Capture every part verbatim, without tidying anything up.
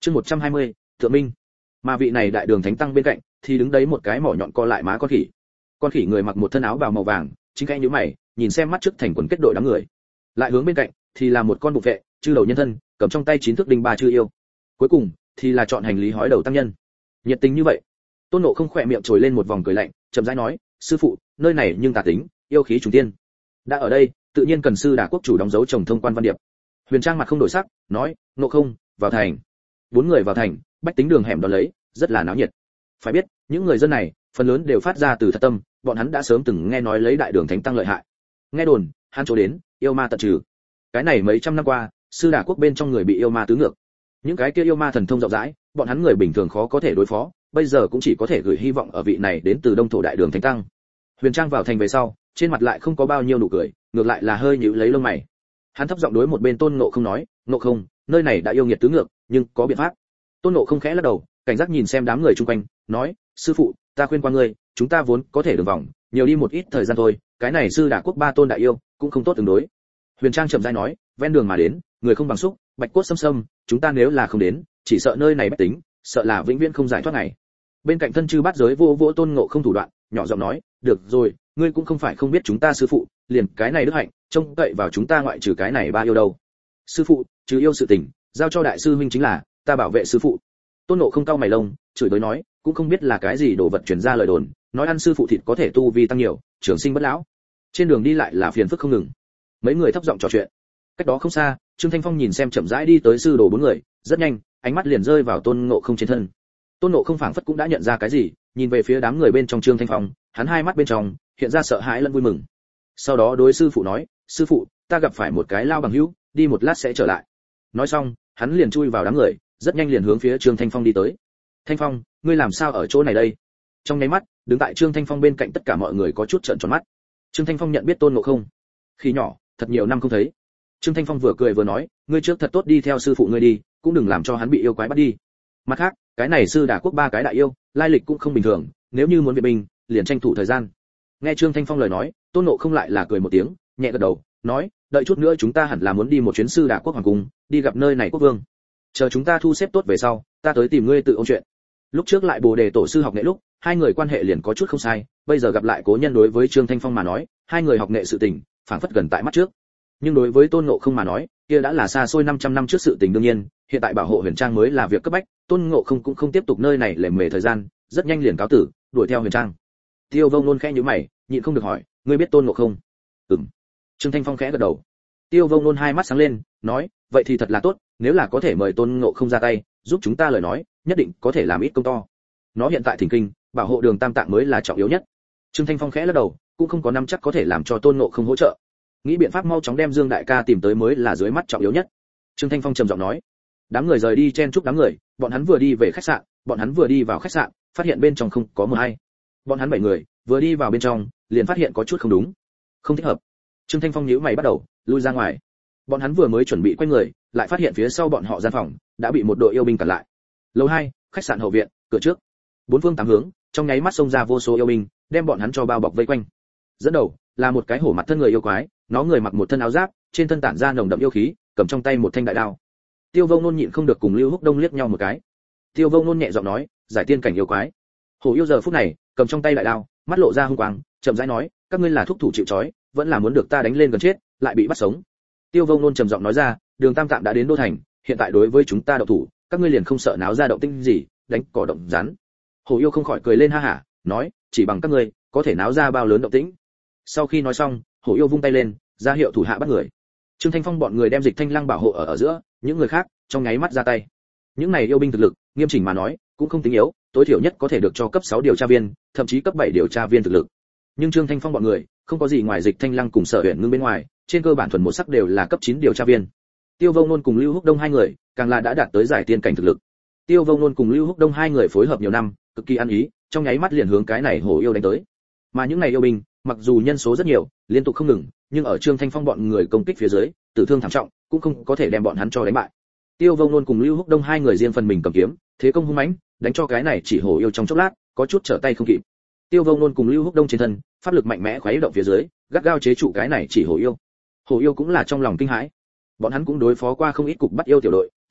Chương một trăm hai mươi, Thượng Minh. Mà vị này đại đường thánh tăng bên cạnh thì đứng đấy một cái mỏ nhọn co lại má con khỉ. Con khỉ người mặc một thân áo bào màu vàng, chính khẽ nhíu mày, nhìn xem mắt trước thành quần kết đội đám người. Lại hướng bên cạnh thì là một con bụng vệ, chư đầu nhân thân, cầm trong tay chín thước đinh ba chư yêu. Cuối cùng thì là chọn hành lý hói đầu tăng nhân. Nhiệt tình như vậy, Tôn Ngộ không khỏe miệng trồi lên một vòng cười lạnh, chậm rãi nói, sư phụ, nơi này nhưng tà tính, yêu khí trùng tiên. Đã ở đây, tự nhiên cần sư đà quốc chủ đóng dấu trồng thông quan văn điệp. Huyền Trang mặt không đổi sắc, nói, Ngộ không, vào thành. Bốn người vào thành, bách tính đường hẻm đó lấy, rất là náo nhiệt. Phải biết, những người dân này, phần lớn đều phát ra từ thật tâm, bọn hắn đã sớm từng nghe nói lấy đại đường thánh tăng lợi hại. Nghe đồn, hắn chỗ đến, yêu ma tận trừ. Cái này mấy trăm năm qua, sư đà quốc bên trong người bị yêu ma tứ ngược. Những cái kia yêu ma thần thông rộng rãi, bọn hắn người bình thường khó có thể đối phó, bây giờ cũng chỉ có thể gửi hy vọng ở vị này đến từ đông thổ đại đường thánh tăng. Huyền Trang vào thành về sau, trên mặt lại không có bao nhiêu nụ cười, ngược lại là hơi nhíu lấy lông mày. Hắn thấp giọng đối một bên Tôn Ngộ không nói, Ngộ không, nơi này đã yêu nghiệt tứ ngược, nhưng có biện pháp. Tôn Ngộ không khẽ lắc đầu, cảnh giác nhìn xem đám người chung quanh, nói, sư phụ, ta khuyên qua ngươi, chúng ta vốn có thể đường vòng, nhiều đi một ít thời gian thôi, cái này sư đả quốc ba tôn đại yêu, cũng không tốt tương đối. Huyền Trang chậm rãi nói, ven đường mà đến, người không bằng xúc, bạch cốt xâm xâm, chúng ta nếu là không đến, chỉ sợ nơi này bất tính, sợ là vĩnh viễn không giải thoát ngày. Bên cạnh thân chư bát giới vô vô Tôn Ngộ không thủ đoạn, nhỏ giọng nói, được rồi, ngươi cũng không phải không biết chúng ta sư phụ, liền cái này đức hạnh, trông cậy vào chúng ta ngoại trừ cái này ba yêu đâu. Sư phụ, trừ yêu sự tình, giao cho đại sư huynh chính là, ta bảo vệ sư phụ. Tôn Ngộ không cau mày lông, chửi bới nói, cũng không biết là cái gì đồ vật truyền ra lời đồn, nói ăn sư phụ thịt có thể tu vi tăng nhiều, trường sinh bất lão. Trên đường đi lại là phiền phức không ngừng. Mấy người thấp giọng trò chuyện. Cách đó không xa, Trương Thanh Phong nhìn xem chậm rãi đi tới sư đồ bốn người, rất nhanh, ánh mắt liền rơi vào Tôn Ngộ không trên thân. Tôn Ngộ không phảng phất cũng đã nhận ra cái gì, nhìn về phía đám người bên trong Trương Thanh Phong, hắn hai mắt bên trong hiện ra sợ hãi lẫn vui mừng. Sau đó đối sư phụ nói, sư phụ, ta gặp phải một cái lao bằng hữu, đi một lát sẽ trở lại. Nói xong, hắn liền chui vào đám người, rất nhanh liền hướng phía Trương Thanh Phong đi tới. Thanh Phong, ngươi làm sao ở chỗ này đây? Trong nháy mắt, đứng tại Trương Thanh Phong bên cạnh tất cả mọi người có chút trợn tròn mắt. Trương Thanh Phong nhận biết Tôn Ngộ không. Khi nhỏ, thật nhiều năm không thấy. Trương Thanh Phong vừa cười vừa nói, ngươi trước thật tốt đi theo sư phụ ngươi đi, cũng đừng làm cho hắn bị yêu quái bắt đi. Mặt khác, cái này sư đả quốc ba cái đại yêu, lai lịch cũng không bình thường, nếu như muốn viện binh, liền tranh thủ thời gian. Nghe Trương Thanh Phong lời nói, Tôn Ngộ không lại là cười một tiếng, nhẹ gật đầu, nói, đợi chút nữa chúng ta hẳn là muốn đi một chuyến sư đả quốc hoàng cung, đi gặp nơi này quốc vương. Chờ chúng ta thu xếp tốt về sau, ta tới tìm ngươi tự ôn chuyện. Lúc trước lại Bồ Đề tổ sư học nghệ lúc, hai người quan hệ liền có chút không sai, bây giờ gặp lại cố nhân đối với Trương Thanh Phong mà nói, hai người học nghệ sự tình, phảng phất gần tại mắt trước. Nhưng đối với Tôn Ngộ không mà nói, kia đã là xa xôi năm trăm năm trước sự tình đương nhiên, hiện tại bảo hộ Huyền Trang mới là việc cấp bách, Tôn Ngộ không cũng không tiếp tục nơi này lề mề thời gian, rất nhanh liền cáo tử, đuổi theo Huyền Trang. Tiêu Vông Nôn khẽ nhíu mày, nhịn không được hỏi, ngươi biết Tôn Ngộ không? Ừm. Trương Thanh Phong khẽ gật đầu. Tiêu Vông Nôn hai mắt sáng lên, nói, vậy thì thật là tốt, nếu là có thể mời Tôn Ngộ không ra tay, giúp chúng ta lời nói, nhất định có thể làm ít công to. Nó hiện tại thỉnh kinh, bảo hộ đường tam tạng mới là trọng yếu nhất. Trương Thanh Phong khẽ lắc đầu, cũng không có nắm chắc có thể làm cho Tôn Ngộ không hỗ trợ. Nghĩ biện pháp mau chóng đem Dương đại ca tìm tới mới là dưới mắt trọng yếu nhất. Trương Thanh Phong trầm giọng nói. Đám người rời đi chen chúc đám người, bọn hắn vừa đi về khách sạn, bọn hắn vừa đi vào khách sạn, phát hiện bên trong không có mờ hay. Bọn hắn bảy người vừa đi vào bên trong, liền phát hiện có chút không đúng, không thích hợp. Trương Thanh Phong nhíu mày bắt đầu lui ra ngoài. Bọn hắn vừa mới chuẩn bị quay người, lại phát hiện phía sau bọn họ gian phòng đã bị một đội yêu binh cản lại. Lầu hai, khách sạn hậu viện, cửa trước. Bốn phương tám hướng, trong nháy mắt xông ra vô số yêu binh, đem bọn hắn cho bao bọc vây quanh. Dẫn đầu là một cái hổ mặt thân người yêu quái, nó người mặc một thân áo giáp, trên thân tản ra nồng đậm yêu khí, cầm trong tay một thanh đại đao. Tiêu Vông Nôn nhịn không được cùng Lưu Húc Đông liếc nhau một cái. Tiêu Vông Nôn nhẹ giọng nói, giải tiên cảnh yêu quái. Hổ yêu giờ phút này cầm trong tay đại đao, mắt lộ ra hung quang, chậm rãi nói, các ngươi là thúc thủ chịu trói, vẫn là muốn được ta đánh lên gần chết, lại bị bắt sống. Tiêu Vông Nôn trầm giọng nói ra, Đường Tam Tạng đã đến đô thành, hiện tại đối với chúng ta động thủ, các ngươi liền không sợ náo ra động tĩnh gì, đánh cỏ động rắn. Hổ yêu không khỏi cười lên ha hả, nói, chỉ bằng các ngươi, có thể náo ra bao lớn động tĩnh. Sau khi nói xong, Hổ yêu vung tay lên, ra hiệu thủ hạ bắt người. Trương Thanh Phong bọn người đem Dịch Thanh Lăng bảo hộ ở ở giữa, những người khác trong nháy mắt ra tay. Những này yêu binh thực lực, nghiêm chỉnh mà nói, cũng không tính yếu, tối thiểu nhất có thể được cho cấp sáu điều tra viên, thậm chí cấp bảy điều tra viên thực lực. Nhưng Trương Thanh Phong bọn người, không có gì ngoài Dịch Thanh Lăng cùng Sở Uyển Ngưng bên ngoài, trên cơ bản thuần một sắc đều là cấp chín điều tra viên. Tiêu Vông Nôn cùng Lưu Húc Đông hai người, càng là đã đạt tới giải tiên cảnh thực lực. Tiêu Vông Nôn cùng Lưu Húc Đông hai người phối hợp nhiều năm, cực kỳ ăn ý, trong nháy mắt liền hướng cái này hổ yêu đánh tới. Mà những này yêu binh, mặc dù nhân số rất nhiều, liên tục không ngừng, nhưng ở Trương Thanh Phong bọn người công kích phía dưới, tử thương thảm trọng, cũng không có thể đem bọn hắn cho đánh bại. Tiêu Vông Nôn cùng Lưu Húc Đông hai người riêng phần mình cầm kiếm, thế công hung mãnh, đánh cho cái này chỉ hổ yêu trong chốc lát, có chút trở tay không kịp. Tiêu Vông Nôn cùng Lưu Húc Đông trên thân, pháp lực mạnh mẽ khuấy động phía dưới, gắt gao chế trụ cái này chỉ hổ yêu. Hổ yêu cũng là trong lòng kinh hãi. Bọn hắn cũng đối phó qua không ít cục bắt yêu tiểu đội,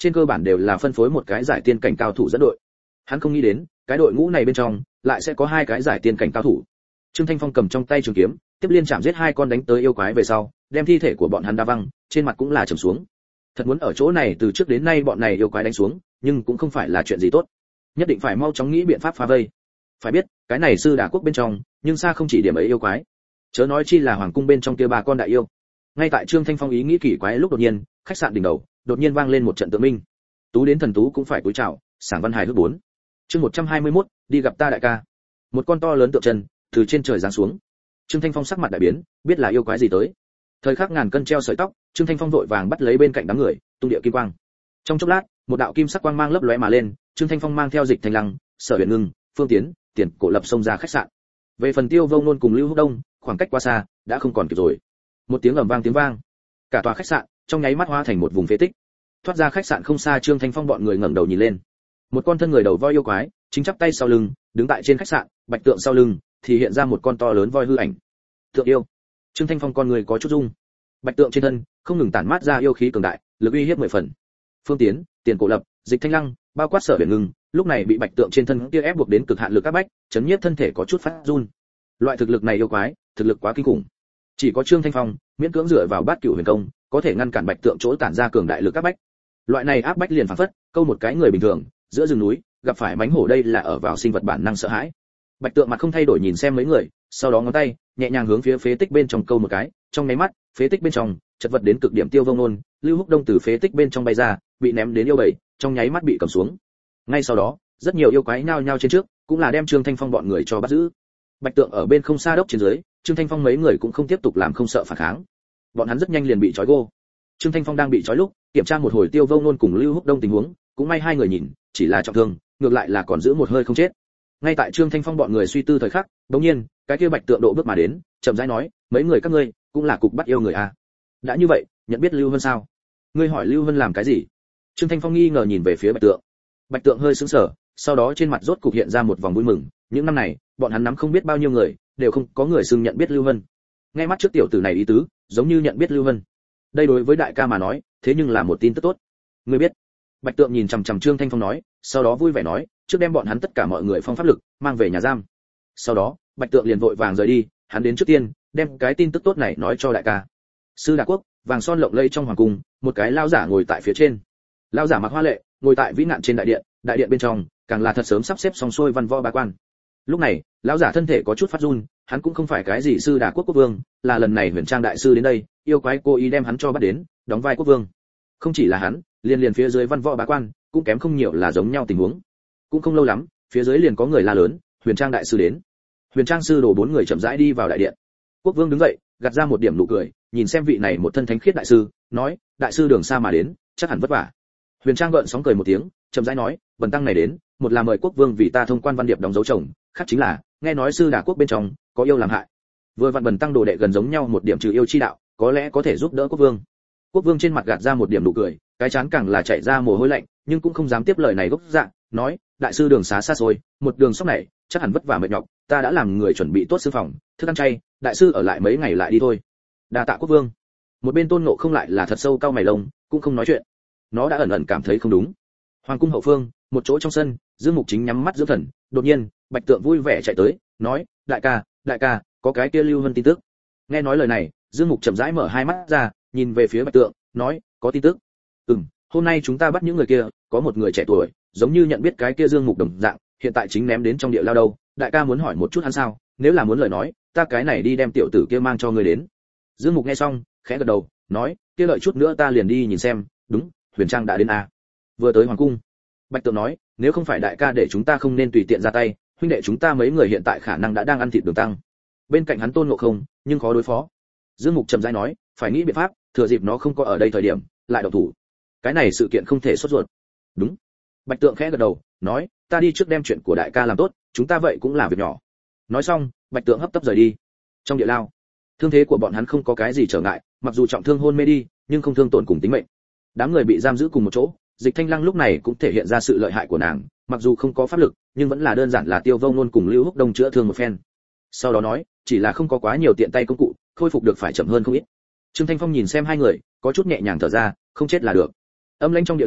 trên cơ bản đều là phân phối một cái giải tiên cảnh cao thủ dẫn đội. Hắn không nghĩ đến, cái đội ngũ này bên trong lại sẽ có hai cái giải tiên cảnh cao thủ. Trương Thanh Phong cầm trong tay trường kiếm, tiếp liên chạm giết hai con đánh tới yêu quái về sau, đem thi thể của bọn hắn đá văng, trên mặt cũng là trầm xuống. Thật muốn ở chỗ này từ trước đến nay bọn này yêu quái đánh xuống, nhưng cũng không phải là chuyện gì tốt. Nhất định phải mau chóng nghĩ biện pháp phá vây. Phải biết, cái này Sư Đà quốc bên trong, nhưng xa không chỉ điểm ấy yêu quái. Chớ nói chi là hoàng cung bên trong kia ba con đại yêu. Ngay tại Trương Thanh Phong ý nghĩ kỳ quái lúc đột nhiên, khách sạn đỉnh đầu, đột nhiên vang lên một trận tượng minh. Tú đến thần tú cũng phải cúi chào, Sảng Văn Hài hước bốn. Chương một trăm hai mươi mốt, đi gặp ta đại ca. Một con to lớn tượng chân từ trên trời giáng xuống. Trương Thanh Phong sắc mặt đại biến, biết là yêu quái gì tới. Thời khắc ngàn cân treo sợi tóc, Trương Thanh Phong vội vàng bắt lấy bên cạnh đám người, tung địa kim quang. Trong chốc lát, một đạo kim sắc quang mang lấp lóe mà lên, Trương Thanh Phong mang theo Dịch Thanh Lăng, Sở Huyền Ngưng, Phương Tiến, Tiền Cổ Lập xông ra khách sạn. Về phần Tiêu Vông Nôn cùng Lưu Húc Đông, khoảng cách quá xa, đã không còn kịp rồi. Một tiếng ầm vang tiếng vang, cả tòa khách sạn trong nháy mắt hóa thành một vùng phế tích. Thoát ra khách sạn không xa, Trương Thanh Phong bọn người ngẩng đầu nhìn lên. Một con thân người đầu voi yêu quái, chính chắp tay sau lưng, đứng tại trên khách sạn, bạch tượng sau lưng thì hiện ra một con to lớn voi hư ảnh. Tượng yêu. Trương Thanh Phong con người có chút rung. Bạch tượng trên thân không ngừng tản mát ra yêu khí cường đại, lực uy hiếp mười phần. Phương Tiến, Tiền Cổ Lập, Dịch Thanh Lăng, bao quát Sở Huyền Ngưng, lúc này bị bạch tượng trên thân kia ép buộc đến cực hạn lực áp bách, chấn nhiếp thân thể có chút phát run. Loại thực lực này yêu quái, thực lực quá kinh khủng. Chỉ có Trương Thanh Phong miễn cưỡng dựa vào Bát Cửu Huyền Công, có thể ngăn cản bạch tượng chỗ tản ra cường đại lực áp bách. Loại này áp bách liền phảng phất câu một cái người bình thường giữa rừng núi gặp phải mãnh hổ, đây là ở vào sinh vật bản năng sợ hãi. Bạch tượng mặt không thay đổi nhìn xem mấy người, sau đó ngón tay nhẹ nhàng hướng phía phế tích bên trong câu một cái, trong nháy mắt phế tích bên trong chật vật đến cực điểm Tiêu Vông Nôn, Lưu Húc Đông từ phế tích bên trong bay ra, bị ném đến yêu bầy, trong nháy mắt bị cầm xuống. Ngay sau đó rất nhiều yêu quái nhao nhao trên trước, cũng là đem Trương Thanh Phong bọn người cho bắt giữ. Bạch tượng ở bên không xa đốc trên dưới, Trương Thanh Phong mấy người cũng không tiếp tục làm không sợ phản kháng, bọn hắn rất nhanh liền bị trói gô. Trương Thanh Phong đang bị trói lúc, kiểm tra một hồi Tiêu Vông Nôn cùng Lưu Húc Đông tình huống, cũng may hai người nhìn chỉ là trọng thương, ngược lại là còn giữ một hơi không chết. Ngay tại Trương Thanh Phong bọn người suy tư thời khắc, đột nhiên cái kia bạch tượng độ bước mà đến, chậm rãi nói, mấy người các ngươi cũng là cục bắt yêu người à? Đã như vậy, nhận biết Lưu Vân sao? Ngươi hỏi Lưu Vân làm cái gì? Trương Thanh Phong nghi ngờ nhìn về phía bạch tượng. Bạch tượng hơi sững sờ, sau đó trên mặt rốt cục hiện ra một vòng vui mừng, những năm này bọn hắn nắm không biết bao nhiêu người, đều không có người xưng nhận biết Lưu Vân. Nghe mắt trước tiểu tử này ý tứ, giống như nhận biết Lưu Vân. Đây đối với đại ca mà nói, thế nhưng là một tin tức tốt. Ngươi biết? Bạch tượng nhìn chằm chằm Trương Thanh Phong nói, sau đó vui vẻ nói, trước đem bọn hắn tất cả mọi người phong pháp lực mang về nhà giam. Sau đó bạch tượng liền vội vàng rời đi, hắn đến trước tiên đem cái tin tức tốt này nói cho đại ca. Sư Đà quốc, vàng son lộng lẫy trong hoàng cung, một cái lão giả ngồi tại phía trên. Lão giả mặc hoa lệ, ngồi tại vĩ nạn trên đại điện, đại điện bên trong càng là thật sớm sắp xếp xong xuôi văn võ bá quan. Lúc này lão giả thân thể có chút phát run, hắn cũng không phải cái gì Sư Đà quốc quốc vương, là lần này Huyền Trang đại sư đến đây, yêu quái cố ý đem hắn cho bắt đến, đóng vai quốc vương. Không chỉ là hắn, liền liền phía dưới văn võ bá quan cũng kém không nhiều là giống nhau tình huống. Cũng không lâu lắm, phía dưới liền có người la lớn, Huyền Trang đại sư đến. Huyền Trang sư đồ bốn người chậm rãi đi vào đại điện. Quốc vương đứng dậy, gạt ra một điểm nụ cười, nhìn xem vị này một thân thánh khiết đại sư, nói, đại sư đường xa mà đến, chắc hẳn vất vả. Huyền Trang gợn sóng cười một tiếng, chậm rãi nói, bần tăng này đến, một là mời quốc vương vì ta thông quan văn điệp đóng dấu chồng, khác chính là nghe nói Sư Đà quốc bên trong có yêu làm hại. Vừa vặn bần tăng đồ đệ gần giống nhau một điểm trừ yêu chi đạo, có lẽ có thể giúp đỡ quốc vương. Quốc vương trên mặt gạt ra một điểm nụ cười, cái chán càng là chảy ra mồ hôi lạnh, nhưng cũng không dám tiếp lời này gốc dạ, nói, đại sư đường xá xa xôi, một đường sóc này, chắc hẳn vất vả mệt nhọc, ta đã làm người chuẩn bị tốt sư phòng, thức ăn chay, đại sư ở lại mấy ngày lại đi thôi. Đa tạ quốc vương. Một bên Tôn Ngộ không lại là thật sâu cau mày lông, cũng không nói chuyện. Nó đã ẩn ẩn cảm thấy không đúng. Hoàng cung hậu phương, một chỗ trong sân, Dương Mục Chính nhắm mắt dưỡng thần, đột nhiên, Bạch Tượng vui vẻ chạy tới, nói, đại ca, đại ca, có cái kia Lưu Vân tin tức. Nghe nói lời này, Dương Mục chậm rãi mở hai mắt ra, nhìn về phía Bạch Tượng, nói, có tin tức. Ừm, hôm nay chúng ta bắt những người kia, có một người trẻ tuổi, giống như nhận biết cái kia Dương Mục đồng dạng, hiện tại chính ném đến trong địa lao đâu, đại ca muốn hỏi một chút hắn sao? Nếu là muốn lời nói, ta cái này đi đem tiểu tử kia mang cho ngươi đến. Dương Mục nghe xong, khẽ gật đầu, nói, kia lợi chút nữa ta liền đi nhìn xem, đúng, Huyền Trang đã đến a. Vừa tới hoàng cung, Bạch Tượng nói, nếu không phải đại ca để chúng ta không nên tùy tiện ra tay, huynh đệ chúng ta mấy người hiện tại khả năng đã đang ăn thịt đường tăng. Bên cạnh hắn Tôn Ngộ Không, nhưng khó đối phó. Dương Mục trầm rãi nói, phải nghĩ biện pháp, thừa dịp nó không có ở đây thời điểm, lại động thủ. Cái này sự kiện không thể sốt ruột. Đúng. Bạch Tượng khẽ gật đầu, nói, ta đi trước đem chuyện của đại ca làm tốt, chúng ta vậy cũng là việc nhỏ. Nói xong, Bạch Tượng hấp tấp rời đi. Trong địa lao, thương thế của bọn hắn không có cái gì trở ngại, mặc dù trọng thương hôn mê đi, nhưng không thương tổn cùng tính mệnh. Đám người bị giam giữ cùng một chỗ, Dịch Thanh Lăng lúc này cũng thể hiện ra sự lợi hại của nàng, mặc dù không có pháp lực, nhưng vẫn là đơn giản là Tiêu Vông Nôn cùng Lưu Húc Đông chữa thương một phen. Sau đó nói, chỉ là không có quá nhiều tiện tay công cụ, khôi phục được phải chậm hơn không ít. Trương Thanh Phong nhìn xem hai người, có chút nhẹ nhàng thở ra, không chết là được. Âm lãnh trong địa lao,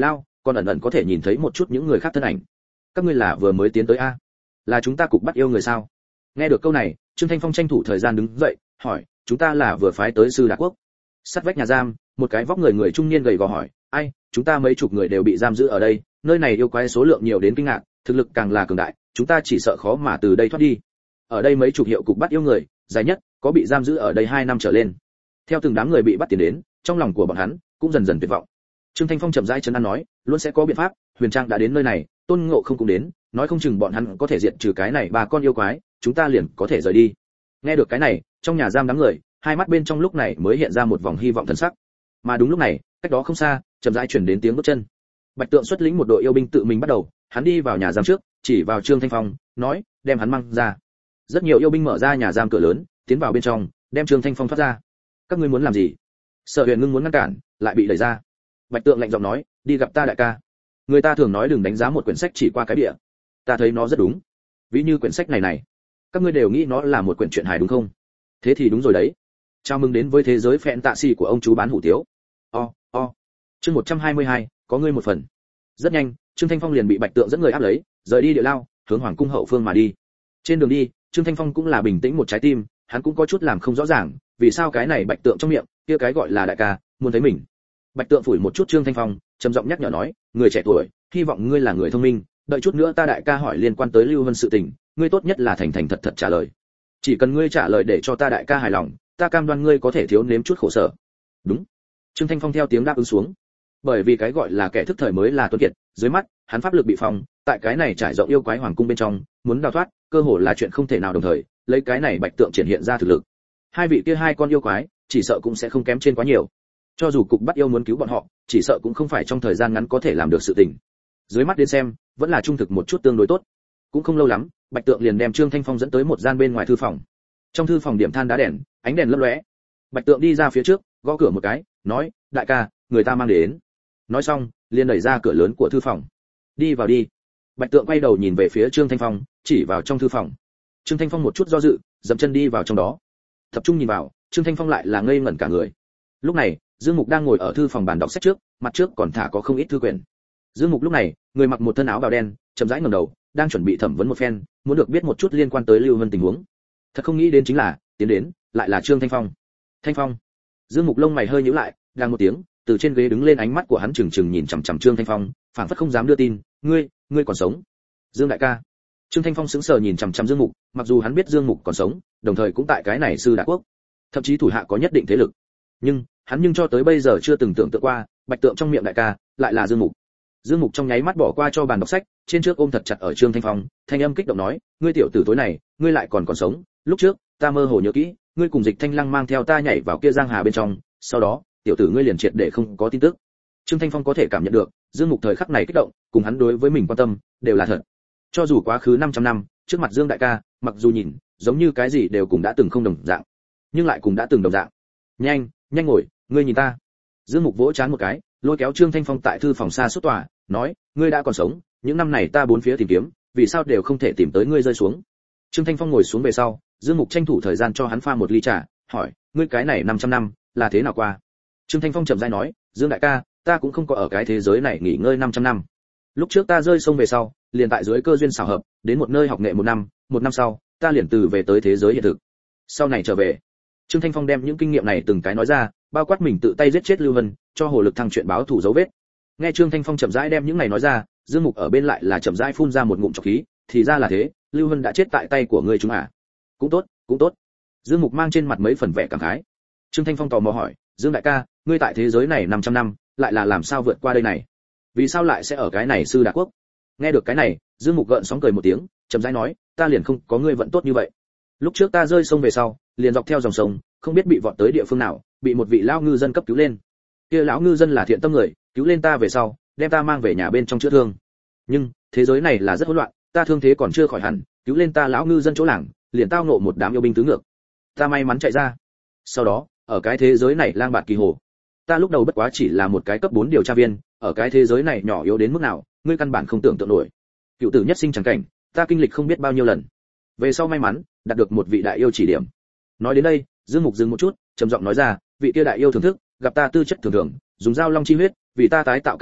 còn ẩn ẩn có thể nhìn thấy một chút những người khác thân ảnh. Các ngươi là vừa mới tiến tới a? Là chúng ta cục bắt yêu người sao? Nghe được câu này, Trương Thanh Phong tranh thủ thời gian đứng dậy, hỏi, chúng ta là vừa phái tới sư Đà Quốc. Sát vách nhà giam, một cái vóc người người trung niên gầy gò hỏi, ai, chúng ta mấy chục người đều bị giam giữ ở đây, nơi này yêu quái số lượng nhiều đến kinh ngạc, thực lực càng là cường đại, chúng ta chỉ sợ khó mà từ đây thoát đi. Ở đây mấy chục hiệu cục bắt yêu người, dài nhất có bị giam giữ ở đây hai năm trở lên. Theo từng đám người bị bắt tiến đến, trong lòng của bọn hắn cũng dần dần tuyệt vọng. Trương Thanh Phong chậm rãi trấn an nói, luôn sẽ có biện pháp, Huyền Trang đã đến nơi này, Tôn Ngộ Không cũng đến, nói không chừng bọn hắn có thể diệt trừ cái này ba con yêu quái, chúng ta liền có thể rời đi. Nghe được cái này, trong nhà giam đám người, hai mắt bên trong lúc này mới hiện ra một vòng hy vọng thần sắc. Mà đúng lúc này, cách đó không xa, chậm rãi truyền đến tiếng bước chân. Bạch Tượng xuất lĩnh một đội yêu binh tự mình bắt đầu, hắn đi vào nhà giam trước, chỉ vào Trương Thanh Phong, nói, đem hắn mang ra. Rất nhiều yêu binh mở ra nhà giam cửa lớn, tiến vào bên trong, đem Trương Thanh Phong thoát ra. Các ngươi muốn làm gì? Sở Huyền Ngưng muốn ngăn cản, lại bị đẩy ra. Bạch Tượng lạnh giọng nói, đi gặp ta đại ca. Người ta thường nói đừng đánh giá một quyển sách chỉ qua cái bìa. Ta thấy nó rất đúng. Ví như quyển sách này này, các ngươi đều nghĩ nó là một quyển truyện hài đúng không? Thế thì đúng rồi đấy. Chào mừng đến với thế giới phẹn tạ xì của ông chú bán hủ tiếu. O, o. Chương một trăm hai mươi hai, có ngươi một phần. Rất nhanh, Trương Thanh Phong liền bị Bạch Tượng dẫn người áp lấy, rời đi địa lao, hướng hoàng cung hậu phương mà đi. Trên đường đi, Trương Thanh Phong cũng là bình tĩnh một trái tim, hắn cũng có chút làm không rõ ràng, vì sao cái này Bạch Tượng trong miệng, kia cái gọi là đại ca, muốn thấy mình. Bạch Tượng phủi một chút Trương Thanh Phong, trầm giọng nhắc nhở nói, người trẻ tuổi, hy vọng ngươi là người thông minh, đợi chút nữa ta đại ca hỏi liên quan tới Lưu Vân sự tình, ngươi tốt nhất là thành thành thật thật trả lời. Chỉ cần ngươi trả lời để cho ta đại ca hài lòng, ta cam đoan ngươi có thể thiếu nếm chút khổ sở. Đúng. Trương Thanh Phong theo tiếng đáp ứng xuống. Bởi vì cái gọi là kẻ thức thời mới là tuấn kiệt, dưới mắt, hắn pháp lực bị phòng, tại cái này trải rộng yêu quái hoàng cung bên trong, muốn đào thoát, cơ hồ là chuyện không thể nào đồng thời, lấy cái này Bạch Tượng triển hiện ra thực lực. Hai vị kia hai con yêu quái, chỉ sợ cũng sẽ không kém trên quá nhiều. Cho dù cục bắt yêu muốn cứu bọn họ, chỉ sợ cũng không phải trong thời gian ngắn có thể làm được sự tình. Dưới mắt đến xem, vẫn là trung thực một chút tương đối tốt. Cũng không lâu lắm, Bạch Tượng liền đem Trương Thanh Phong dẫn tới một gian bên ngoài thư phòng. Trong thư phòng điểm than đá đèn, ánh đèn lấp lóe. Bạch Tượng đi ra phía trước, gõ cửa một cái, nói, đại ca, người ta mang đến. Nói xong, liền đẩy ra cửa lớn của thư phòng. Đi vào đi. Bạch Tượng quay đầu nhìn về phía Trương Thanh Phong, chỉ vào trong thư phòng. Trương Thanh Phong một chút do dự, dậm chân đi vào trong đó. Tập trung nhìn vào, Trương Thanh Phong lại là ngây ngẩn cả người. Lúc này, Dương Mục đang ngồi ở thư phòng bàn đọc sách trước, mặt trước còn thả có không ít thư quyển. Dương Mục lúc này, người mặc một thân áo bào đen, chậm rãi ngẩng đầu, đang chuẩn bị thẩm vấn một phen, muốn được biết một chút liên quan tới Lưu Vân tình huống. Thật không nghĩ đến chính là, tiến đến, lại là Trương Thanh Phong. Thanh Phong. Dương Mục lông mày hơi nhíu lại, đang một tiếng, từ trên ghế đứng lên, ánh mắt của hắn trừng trừng nhìn chằm chằm Trương Thanh Phong, phảng phất không dám đưa tin, "Ngươi, ngươi còn sống?" "Dương đại ca." Trương Thanh Phong sững sờ nhìn chằm chằm Dương Mục, mặc dù hắn biết Dương Mục còn sống, đồng thời cũng tại cái này sư Đà Quốc, thậm chí thủ hạ có nhất định thế lực. Nhưng, hắn nhưng cho tới bây giờ chưa từng tưởng tượng qua, Bạch Tượng trong miệng đại ca lại là Dương Mục. Dương Mục trong nháy mắt bỏ qua cho bàn đọc sách, trên trước ôm thật chặt ở Trương Thanh Phong, thanh âm kích động nói, "Ngươi tiểu tử tối này, ngươi lại còn còn sống, lúc trước, ta mơ hồ nhớ kỹ, ngươi cùng Dịch Thanh Lăng mang theo ta nhảy vào kia giang hà bên trong, sau đó, tiểu tử ngươi liền triệt để không có tin tức." Trương Thanh Phong có thể cảm nhận được, Dương Mục thời khắc này kích động, cùng hắn đối với mình quan tâm, đều là thật. Cho dù quá khứ năm trăm năm, trước mặt Dương đại ca, mặc dù nhìn, giống như cái gì đều cùng đã từng không đồng dạng, nhưng lại cùng đã từng đồng dạng. "Nhanh, nhanh ngồi, ngươi nhìn ta." Dương Mục vỗ chán một cái, lôi kéo Trương Thanh Phong tại thư phòng xa suốt tòa, nói, "Ngươi đã còn sống, những năm này ta bốn phía tìm kiếm, vì sao đều không thể tìm tới ngươi rơi xuống?" Trương Thanh Phong ngồi xuống về sau, Dương Mục tranh thủ thời gian cho hắn pha một ly trà, hỏi, "Ngươi cái này năm trăm năm, là thế nào qua?" Trương Thanh Phong chậm rãi nói, "Dương đại ca, ta cũng không có ở cái thế giới này nghỉ ngơi năm trăm năm. Lúc trước ta rơi sông về sau, liền tại dưới cơ duyên xảo hợp, đến một nơi học nghệ một năm, một năm sau, ta liền từ về tới thế giới hiện thực. Sau này trở về." Trương Thanh Phong đem những kinh nghiệm này từng cái nói ra, bao quát mình tự tay giết chết Lưu Vân, cho Hồ Lực Thăng chuyện báo thủ dấu vết. Nghe Trương Thanh Phong chậm rãi đem những này nói ra, Dương Mục ở bên lại là chậm rãi phun ra một ngụm trọc khí, thì ra là thế, Lưu Vân đã chết tại tay của ngươi chúng à? Cũng tốt, cũng tốt. Dương Mục mang trên mặt mấy phần vẻ cảm khái. Trương Thanh Phong tò mò hỏi, "Dương đại ca, ngươi tại thế giới này năm trăm năm, lại là làm sao vượt qua đây này? Vì sao lại sẽ ở cái này sư Đà Quốc?" Nghe được cái này, Dương Mục gợn sóng cười một tiếng, chậm rãi nói, "Ta liền không có ngươi vận tốt như vậy. Lúc trước ta rơi sông về sau, liền dọc theo dòng sông, không biết bị vọt tới địa phương nào, bị một vị lão ngư dân cấp cứu lên. Kia lão ngư dân là thiện tâm người, cứu lên ta về sau, đem ta mang về nhà bên trong chữa thương. Nhưng, thế giới này là rất hỗn loạn, ta thương thế còn chưa khỏi hẳn, cứu lên ta lão ngư dân chỗ làng, liền tao ngộ một đám yêu binh tứ ngược. Ta may mắn chạy ra. Sau đó, ở cái thế giới này lang bạt kỳ hồ. Ta lúc đầu bất quá chỉ là một cái cấp bốn điều tra viên, ở cái thế giới này nhỏ yếu đến mức nào, ngươi căn bản không tưởng tượng nổi. Cựu tử nhất sinh chẳng cảnh, ta kinh lịch không biết bao nhiêu lần. Về sau may mắn, đạt được một vị đại yêu chỉ điểm." Nói đến đây, Dương Mục dừng một chút, trầm giọng nói ra, "Vị kia đại yêu thưởng thức, gặp ta tư chất thường thường, dùng dao long chi huyết, vì ta tái tạo căn cốt,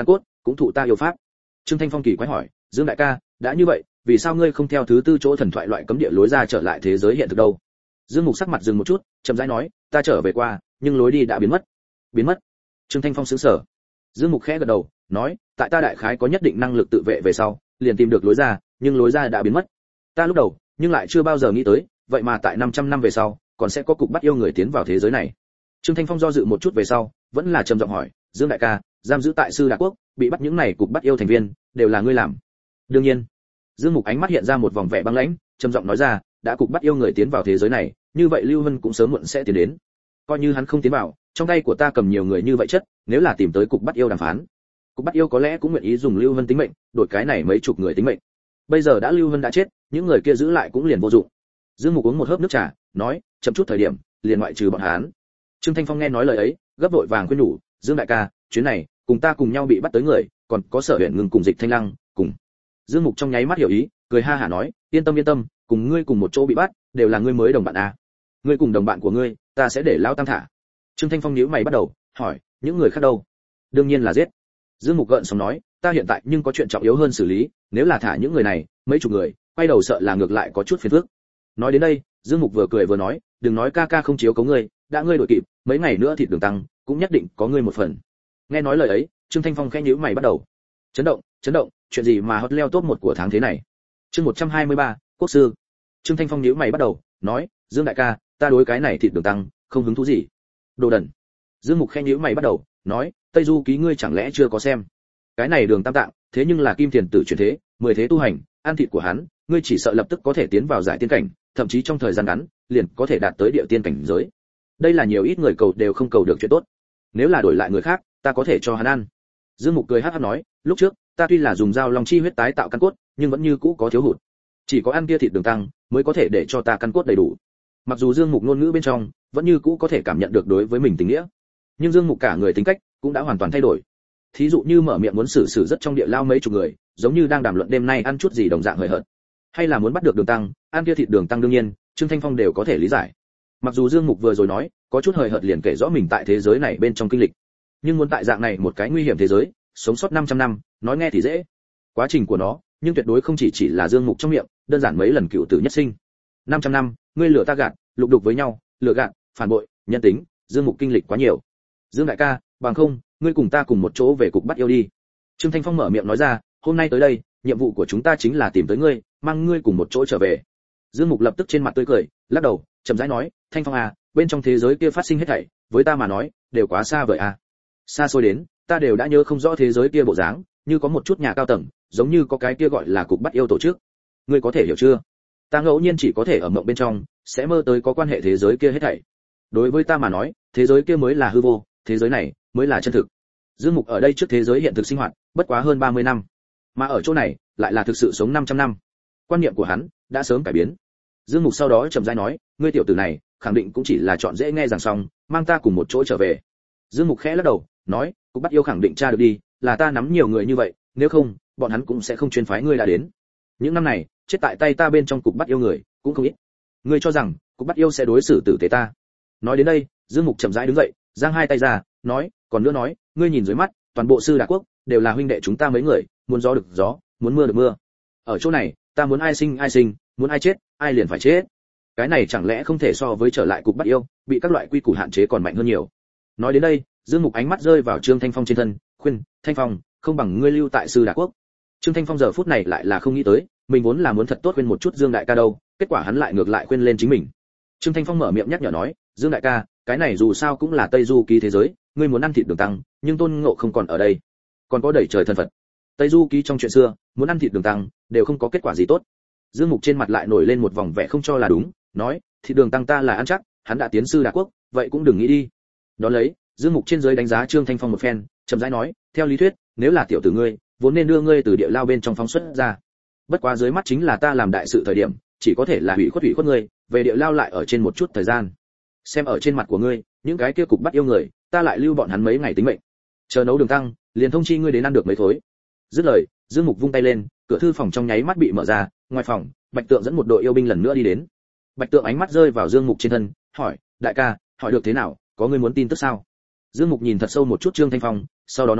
cũng thụ ta yêu pháp. Trương Thanh Phong kỳ quái hỏi, Dương đại ca, đã như vậy, vì sao ngươi không theo thứ tư chỗ thần thoại loại cấm địa lối ra trở lại thế giới hiện thực đâu? Dương Mục sắc mặt dừng một chút, chậm rãi nói, ta trở về qua, nhưng lối đi đã biến mất. Biến mất? Trương Thanh Phong sững sờ. Dương Mục khẽ gật đầu, nói, tại ta đại khái có nhất định năng lực tự vệ về sau, liền tìm được lối ra, nhưng lối ra đã biến mất. Ta lúc đầu, nhưng lại chưa bao giờ nghĩ tới, vậy mà tại năm trăm năm về sau, còn sẽ có cục bắt yêu người tiến vào thế giới này. Trương Thanh Phong do dự một chút về sau, vẫn là trầm giọng hỏi, Dương đại ca, giam giữ tại Sư Đà Quốc, bị bắt những này cục bắt yêu thành viên, đều là ngươi làm? Đương nhiên. Dương Mục ánh mắt hiện ra một vòng vẻ băng lãnh, trầm giọng nói ra, đã cục bắt yêu người tiến vào thế giới này, như vậy Lưu Vân cũng sớm muộn sẽ tiến đến. Coi như hắn không tiến vào, trong tay của ta cầm nhiều người như vậy chất, nếu là tìm tới cục bắt yêu đàm phán, cục bắt yêu có lẽ cũng nguyện ý dùng Lưu Vân tính mệnh, đổi cái này mấy chục người tính mệnh. Bây giờ đã Lưu Vân đã chết, những người kia giữ lại cũng liền vô dụng. Dương Mục uống một hớp nước trà, nói, chậm chút thời điểm, liền ngoại trừ bọn hắn. Trương Thanh Phong nghe nói lời ấy, gấp vội vàng khuyên nhủ, Dương đại ca, chuyến này, cùng ta cùng nhau bị bắt tới người, còn có Sở Huyền Ngừng cùng Dịch Thanh Lăng, cùng. Dương Mục trong nháy mắt hiểu ý, cười ha hả nói, yên tâm yên tâm, cùng ngươi cùng một chỗ bị bắt, đều là ngươi mới đồng bạn à? Ngươi cùng đồng bạn của ngươi, ta sẽ để lão tam thả. Trương Thanh Phong nhíu mày bắt đầu, hỏi, những người khác đâu? Đương nhiên là giết. Dương Mục gợn sóng nói, ta hiện tại nhưng có chuyện trọng yếu hơn xử lý, nếu là thả những người này, mấy chục người, quay đầu sợ là ngược lại có chút phiền phức. Nói đến đây, Dương Mục vừa cười vừa nói, đừng nói ca ca không chiếu cố ngươi, đã ngươi đổi kịp, mấy ngày nữa thịt đường tăng, cũng nhất định có ngươi một phần. Nghe nói lời ấy, Trương Thanh Phong khẽ nhíu mày bắt đầu. Chấn động, chấn động, chuyện gì mà hot leo top một của tháng thế này? Chương một trăm hai mươi ba, Quốc sư. Trương Thanh Phong nhíu mày bắt đầu, nói, Dương đại ca, ta đối cái này thịt đường tăng, không hứng thú gì. Đồ đần. Dương Mục khẽ nhíu mày bắt đầu, nói, Tây Du ký ngươi chẳng lẽ chưa có xem? Cái này đường tam tạng, thế nhưng là kim tiền tử chuyển thế, mười thế tu hành, ăn thịt của hắn, ngươi chỉ sợ lập tức có thể tiến vào giải tiên cảnh, thậm chí trong thời gian ngắn, liền có thể đạt tới địa tiên cảnh giới. Đây là nhiều ít người cầu đều không cầu được chuyện tốt. Nếu là đổi lại người khác, ta có thể cho hắn ăn. Dương Mục cười hắc hắc nói, lúc trước, ta tuy là dùng dao long chi huyết tái tạo căn cốt, nhưng vẫn như cũ có thiếu hụt. Chỉ có ăn kia thịt đường tăng, mới có thể để cho ta căn cốt đầy đủ. Mặc dù Dương Mục ngôn ngữ bên trong, vẫn như cũ có thể cảm nhận được đối với mình tình nghĩa, nhưng Dương Mục cả người tính cách cũng đã hoàn toàn thay đổi. Thí dụ như mở miệng muốn xử xử rất trong địa lao mấy chục người, giống như đang đàm luận đêm nay ăn chút gì đồng dạng hời hợt, hay là muốn bắt được đường tăng, ăn kia thịt đường tăng đương nhiên, Trương Thanh Phong đều có thể lý giải. Mặc dù Dương Mục vừa rồi nói, có chút hời hợt liền kể rõ mình tại thế giới này bên trong kinh lịch, nhưng muốn tại dạng này một cái nguy hiểm thế giới, sống sót năm trăm năm, nói nghe thì dễ. Quá trình của nó, nhưng tuyệt đối không chỉ chỉ là Dương Mục trong miệng, đơn giản mấy lần cựu tử nhất sinh. năm trăm năm, ngươi lừa ta gạt, lục đục với nhau, lừa gạt, phản bội, nhân tính, Dương Mục kinh lịch quá nhiều. Dương đại ca, bằng không, ngươi cùng ta cùng một chỗ về cục bắt yêu đi. Trương Thanh Phong mở miệng nói ra, hôm nay tới đây, nhiệm vụ của chúng ta chính là tìm tới ngươi, mang ngươi cùng một chỗ trở về. Dương Mục lập tức trên mặt tươi cười, lắc đầu, chậm rãi nói, Thanh Phong à, bên trong thế giới kia phát sinh hết thảy, với ta mà nói, đều quá xa vời à. Xa xôi đến, ta đều đã nhớ không rõ thế giới kia bộ dáng, như có một chút nhà cao tầng, giống như có cái kia gọi là cục bắt yêu tổ chức. Ngươi có thể hiểu chưa? Ta ngẫu nhiên chỉ có thể ở mộng bên trong, sẽ mơ tới có quan hệ thế giới kia hết thảy. Đối với ta mà nói, thế giới kia mới là hư vô, thế giới này mới là chân thực. Dương Mục ở đây trước thế giới hiện thực sinh hoạt, bất quá hơn ba mươi năm, mà ở chỗ này, lại là thực sự sống năm trăm năm. Quan niệm của hắn đã sớm cải biến. Dương Mục sau đó chậm rãi nói, ngươi tiểu tử này, khẳng định cũng chỉ là chọn dễ nghe rằng xong, mang ta cùng một chỗ trở về. Dương Mục khẽ lắc đầu, nói, cục bắt yêu khẳng định tra được đi, là ta nắm nhiều người như vậy, nếu không, bọn hắn cũng sẽ không chuyên phái ngươi đã đến. Những năm này, chết tại tay ta bên trong cục bắt yêu người, cũng không ít. Ngươi cho rằng, cục bắt yêu sẽ đối xử tử tế ta? Nói đến đây, Dương Mục chậm rãi đứng dậy, giang hai tay ra, nói, còn nữa nói, ngươi nhìn dưới mắt, toàn bộ Sư Đà Quốc đều là huynh đệ chúng ta mấy người, muốn gió được gió, muốn mưa được mưa. Ở chỗ này, ta muốn ai sinh ai sinh, muốn ai chết, ai liền phải chết. Cái này chẳng lẽ không thể so với trở lại cục bắt yêu, bị các loại quy củ hạn chế còn mạnh hơn nhiều. Nói đến đây, Dương Mục ánh mắt rơi vào Trương Thanh Phong trên thân, khuyên, Thanh Phong, không bằng ngươi lưu tại Sư Đà Quốc. Trương Thanh Phong giờ phút này lại là không nghĩ tới, mình vốn là muốn thật tốt khuyên một chút Dương đại ca đâu, kết quả hắn lại ngược lại khuyên lên chính mình. Trương Thanh Phong mở miệng nhắc nhở nói, Dương đại ca, cái này dù sao cũng là Tây Du ký thế giới, ngươi muốn ăn thịt đường tăng, nhưng Tôn Ngộ không còn ở đây, còn có đẩy trời thần Phật. Tây Du ký trong chuyện xưa, muốn ăn thịt đường tăng, đều không có kết quả gì tốt. Dương Mục trên mặt lại nổi lên một vòng vẻ không cho là đúng, nói, thịt đường tăng ta là ăn chắc, hắn đã tiến Sư Đà Quốc, vậy cũng đừng nghĩ đi. Đó lấy, Dương Mục trên dưới đánh giá Trương Thanh Phong một phen, chậm rãi nói, theo lý thuyết, nếu là tiểu tử ngươi, vốn nên đưa ngươi từ địa lao bên trong phóng xuất ra. Bất quá dưới mắt chính là ta làm đại sự thời điểm, chỉ có thể là hủy khuất hủy khuất ngươi, về địa lao lại ở trên một chút thời gian. Xem ở trên mặt của ngươi, những cái kia cục bắt yêu người, ta lại lưu bọn hắn mấy ngày tính mệnh. Chờ nấu đường tăng, liền thông chi ngươi đến ăn được mấy thối. Dứt lời, Dương Mục vung tay lên, cửa thư phòng trong nháy mắt bị mở ra, ngoài phòng, Bạch Tượng dẫn một đội yêu binh lần nữa đi đến. Bạch Tượng ánh mắt rơi vào Dương Mục trên thân, hỏi, đại ca, hỏi được thế nào, có ngươi muốn tin tức sao? Dương Mục nhìn thật sâu một chút Trương Thanh Phong, sau đó nói,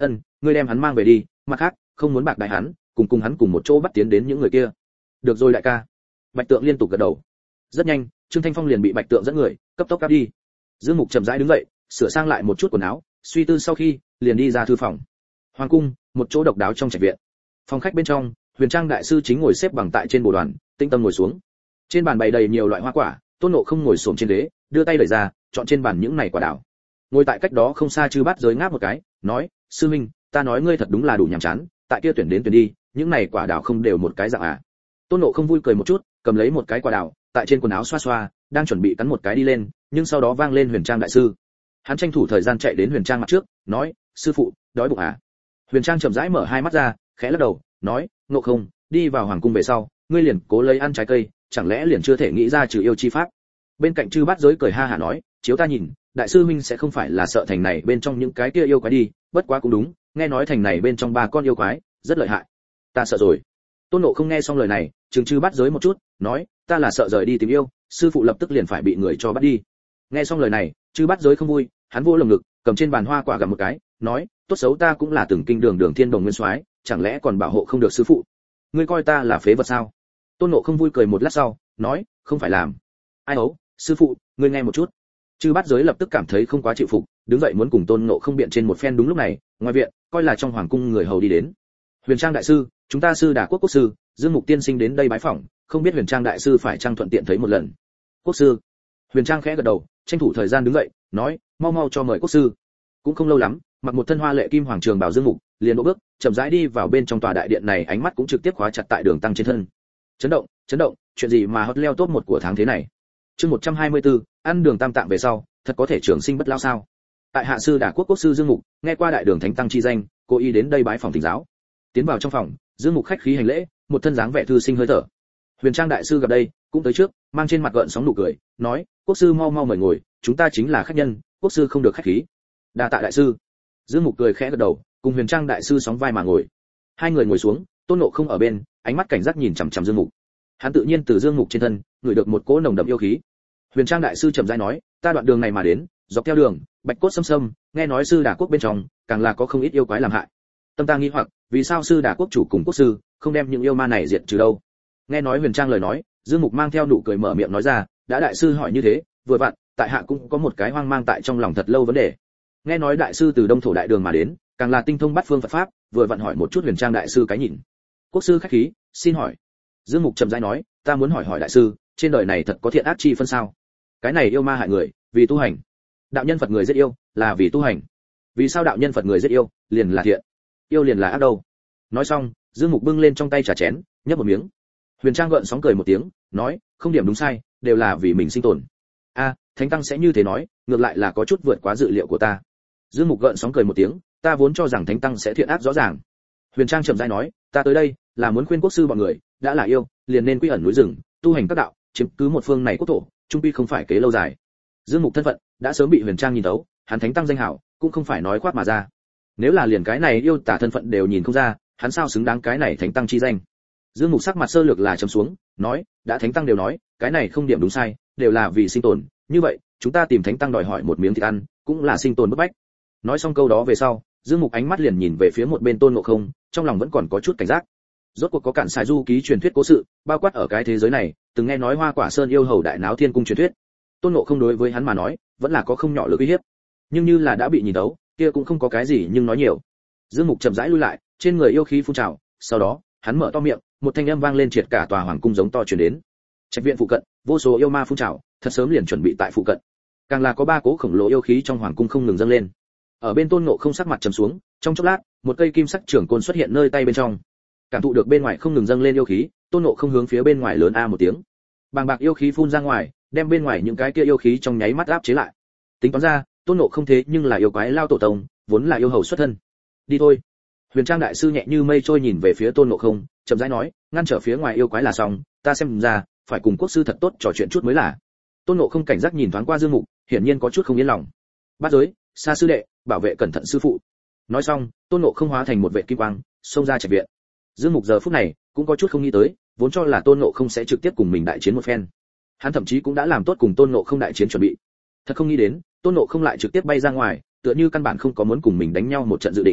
ân ngươi đem hắn mang về đi, mặt khác không muốn bạc đại hắn, cùng cùng hắn cùng một chỗ bắt tiến đến những người kia. Được rồi đại ca. Bạch Tượng liên tục gật đầu. Rất nhanh, Trương Thanh Phong liền bị Bạch Tượng dẫn người cấp tốc áp đi. Dương Mục chậm rãi đứng dậy, sửa sang lại một chút quần áo, suy tư sau khi, liền đi ra thư phòng. Hoàng cung, một chỗ độc đáo trong trạch viện. Phòng khách bên trong, Huyền Trang đại sư chính ngồi xếp bằng tại trên bồ đoàn, tĩnh tâm ngồi xuống. Trên bàn bày đầy nhiều loại hoa quả, Tôn Ngộ không ngồi xổm trên ghế, đưa tay đẩy ra, chọn trên bàn những này quả đào. Ngồi tại cách đó không xa Chư Bát Giới ngáp một cái, nói: "Sư huynh, ta nói ngươi thật đúng là đủ nhàm chán, tại kia tuyển đến tuyển đi, những này quả đào không đều một cái dạng à?" Tôn Ngộ không vui cười một chút, cầm lấy một cái quả đào, tại trên quần áo xoa xoa, đang chuẩn bị cắn một cái đi lên, nhưng sau đó vang lên Huyền Trang đại sư. Hắn tranh thủ thời gian chạy đến Huyền Trang mặt trước, nói: "Sư phụ, đói bụng à?" Huyền Trang chậm rãi mở hai mắt ra, khẽ lắc đầu, nói: "Ngộ không, đi vào hoàng cung về sau, ngươi liền cố lấy ăn trái cây, chẳng lẽ liền chưa thể nghĩ ra trừ yêu chi pháp?" Bên cạnh Chư Bát Giới cười ha hả nói: "Chiếu ta nhìn, đại sư huynh sẽ không phải là sợ thành này bên trong những cái kia yêu quái đi, bất quá cũng đúng, nghe nói thành này bên trong ba con yêu quái rất lợi hại." "Ta sợ rồi." Tôn Ngộ không nghe xong lời này, chừng Chư Bát Giới một chút, nói: "Ta là sợ rời đi tìm yêu, sư phụ lập tức liền phải bị người cho bắt đi." Nghe xong lời này, Chư Bát Giới không vui, hắn vô lồng ngực, cầm trên bàn hoa quả gặm một cái, nói: "Tốt xấu ta cũng là từng kinh đường đường thiên đồng nguyên soái, chẳng lẽ còn bảo hộ không được sư phụ? Ngươi coi ta là phế vật sao?" Tôn Ngộ không vui cười một lát sau, nói: "Không phải làm." "Ai ấu, sư phụ, ngươi nghe một chút." Chư Bát Giới lập tức cảm thấy không quá chịu phục, đứng dậy muốn cùng Tôn Ngộ không biện trên một phen. Đúng lúc này, ngoài viện, coi là trong hoàng cung người hầu đi đến. "Huyền Trang đại sư, chúng ta sư Đả Quốc quốc sư, Dương Mục tiên sinh đến đây bái phỏng, không biết Huyền Trang đại sư phải trang thuận tiện thấy một lần." "Quốc sư." Huyền Trang khẽ gật đầu, tranh thủ thời gian đứng dậy, nói: "Mau mau cho mời quốc sư." Cũng không lâu lắm, mặc một thân hoa lệ kim hoàng trường bào Dương Mục, liền đỗ bước, chậm rãi đi vào bên trong tòa đại điện này, ánh mắt cũng trực tiếp khóa chặt tại Đường Tăng trên thân. Chấn động, chấn động, chuyện gì mà hot leo top một của tháng thế này? Chương một trăm hai mươi tư, ăn đường tam tạng về sau, thật có thể trường sinh bất lão sao? Tại hạ sư Đả Quốc quốc sư Dương Mục, nghe qua đại đường thánh tăng chi danh, cố ý đến đây bái phòng thỉnh giáo. Tiến vào trong phòng, Dương Mục khách khí hành lễ, một thân dáng vẻ thư sinh hơi thở. Huyền Trang đại sư gặp đây, cũng tới trước, mang trên mặt gợn sóng nụ cười, nói: "Quốc sư mau mau mời ngồi, chúng ta chính là khách nhân, quốc sư không được khách khí." "Đa tạ đại sư." Dương Mục cười khẽ gật đầu, cùng Huyền Trang đại sư sóng vai mà ngồi. Hai người ngồi xuống, Tôn Ngộ không ở bên, ánh mắt cảnh giác nhìn chằm chằm Dương Mục. Hắn tự nhiên từ Dương Mục trên thân, ngửi được một cỗ nồng đậm yêu khí. Huyền Trang đại sư chậm rãi nói: "Ta đoạn đường này mà đến, dọc theo đường, bạch cốt xâm xâm, nghe nói sư Đả Quốc bên trong, càng là có không ít yêu quái làm hại. Tâm ta nghi hoặc, vì sao sư Đả Quốc chủ cùng quốc sư không đem những yêu ma này diệt trừ đâu?" Nghe nói Huyền Trang lời nói, Dương Mục mang theo nụ cười mở miệng nói ra: "Đã đại sư hỏi như thế, vừa vặn, tại hạ cũng có một cái hoang mang tại trong lòng thật lâu vấn đề. Nghe nói đại sư từ Đông thổ đại đường mà đến, càng là tinh thông bát phương Phật pháp, vừa vặn hỏi một chút Huyền Trang đại sư cái nhìn." "Quốc sư khách khí, xin hỏi." Dương Mục chậm rãi nói: "Ta muốn hỏi hỏi đại sư, trên đời này thật có thiện ác chi phân sao? Cái này yêu ma hại người, vì tu hành. Đạo nhân Phật người giết yêu, là vì tu hành. Vì sao đạo nhân Phật người giết yêu, liền là thiện, yêu liền là ác đâu?" Nói xong, Dương Mục bưng lên trong tay trà chén, nhấp một miếng. Huyền Trang gợn sóng cười một tiếng, nói: "Không điểm đúng sai, đều là vì mình sinh tồn." "A, thánh tăng sẽ như thế nói, ngược lại là có chút vượt quá dự liệu của ta." Dương Mục gợn sóng cười một tiếng, "Ta vốn cho rằng thánh tăng sẽ thiện ác rõ ràng." Huyền Trang chậm rãi nói: "Ta tới đây là muốn khuyên quốc sư bọn người, đã là yêu, liền nên quy ẩn núi rừng, tu hành các đạo, chiếm cứ một phương này quốc thổ, trung quy không phải kế lâu dài." Dương Mục thân phận đã sớm bị Huyền Trang nhìn thấu, hắn thánh tăng danh hảo, cũng không phải nói khoác mà ra. Nếu là liền cái này yêu tả thân phận đều nhìn không ra, hắn sao xứng đáng cái này thánh tăng chi danh? Dương Mục sắc mặt sơ lược là trầm xuống, nói: "Đã thánh tăng đều nói, cái này không điểm đúng sai, đều là vì sinh tồn, như vậy, chúng ta tìm thánh tăng đòi hỏi một miếng thịt ăn, cũng là sinh tồn bức bách." Nói xong câu đó về sau, Dương Mục ánh mắt liền nhìn về phía một bên Tôn Ngộ không, trong lòng vẫn còn có chút cảnh giác. Rốt cuộc có cản xài du ký truyền thuyết cố sự, bao quát ở cái thế giới này, từng nghe nói Hoa Quả Sơn yêu hầu đại náo thiên cung truyền thuyết. Tôn Ngộ không đối với hắn mà nói, vẫn là có không nhỏ lực uy hiếp. Nhưng như là đã bị nhìn thấu, kia cũng không có cái gì nhưng nói nhiều. Dương Mục chậm rãi lui lại, trên người yêu khí phun trào, sau đó, hắn mở to miệng, một thanh âm vang lên triệt cả tòa hoàng cung giống to truyền đến. Trạch viện phụ cận, vô số yêu ma phun trào, thật sớm liền chuẩn bị tại phụ cận. Càng là có ba cố khổng lồ yêu khí trong hoàng cung không ngừng dâng lên. Ở bên Tôn Ngộ không sắc mặt trầm xuống, trong chốc lát, một cây kim sắc trưởng côn xuất hiện nơi tay bên trong. Cảm thụ được bên ngoài không ngừng dâng lên yêu khí, Tôn Ngộ không hướng phía bên ngoài lớn a một tiếng. Bàng bạc yêu khí phun ra ngoài, đem bên ngoài những cái kia yêu khí trong nháy mắt áp chế lại. Tính toán ra, Tôn Ngộ không thế nhưng là yêu quái lao tổ tông, vốn là yêu hầu xuất thân. Đi thôi. Huyền Trang đại sư nhẹ như mây trôi nhìn về phía Tôn Ngộ không, chậm rãi nói: "Ngăn trở phía ngoài yêu quái là xong, ta xem ra, phải cùng quốc sư thật tốt trò chuyện chút mới là." Tôn Ngộ không cảnh giác nhìn thoáng qua Dương Mục, hiển nhiên có chút không yên lòng. "Bát giới, Sa sư đệ, bảo vệ cẩn thận sư phụ." Nói xong, Tôn Ngộ không hóa thành một vệt kim quang, xông ra trạch viện. Dương Mục giờ phút này cũng có chút không nghĩ tới, vốn cho là Tôn Ngộ không sẽ trực tiếp cùng mình đại chiến một phen. Hắn thậm chí cũng đã làm tốt cùng Tôn Ngộ không đại chiến chuẩn bị. Thật không nghĩ đến, Tôn Ngộ không lại trực tiếp bay ra ngoài, tựa như căn bản không có muốn cùng mình đánh nhau một trận dự định.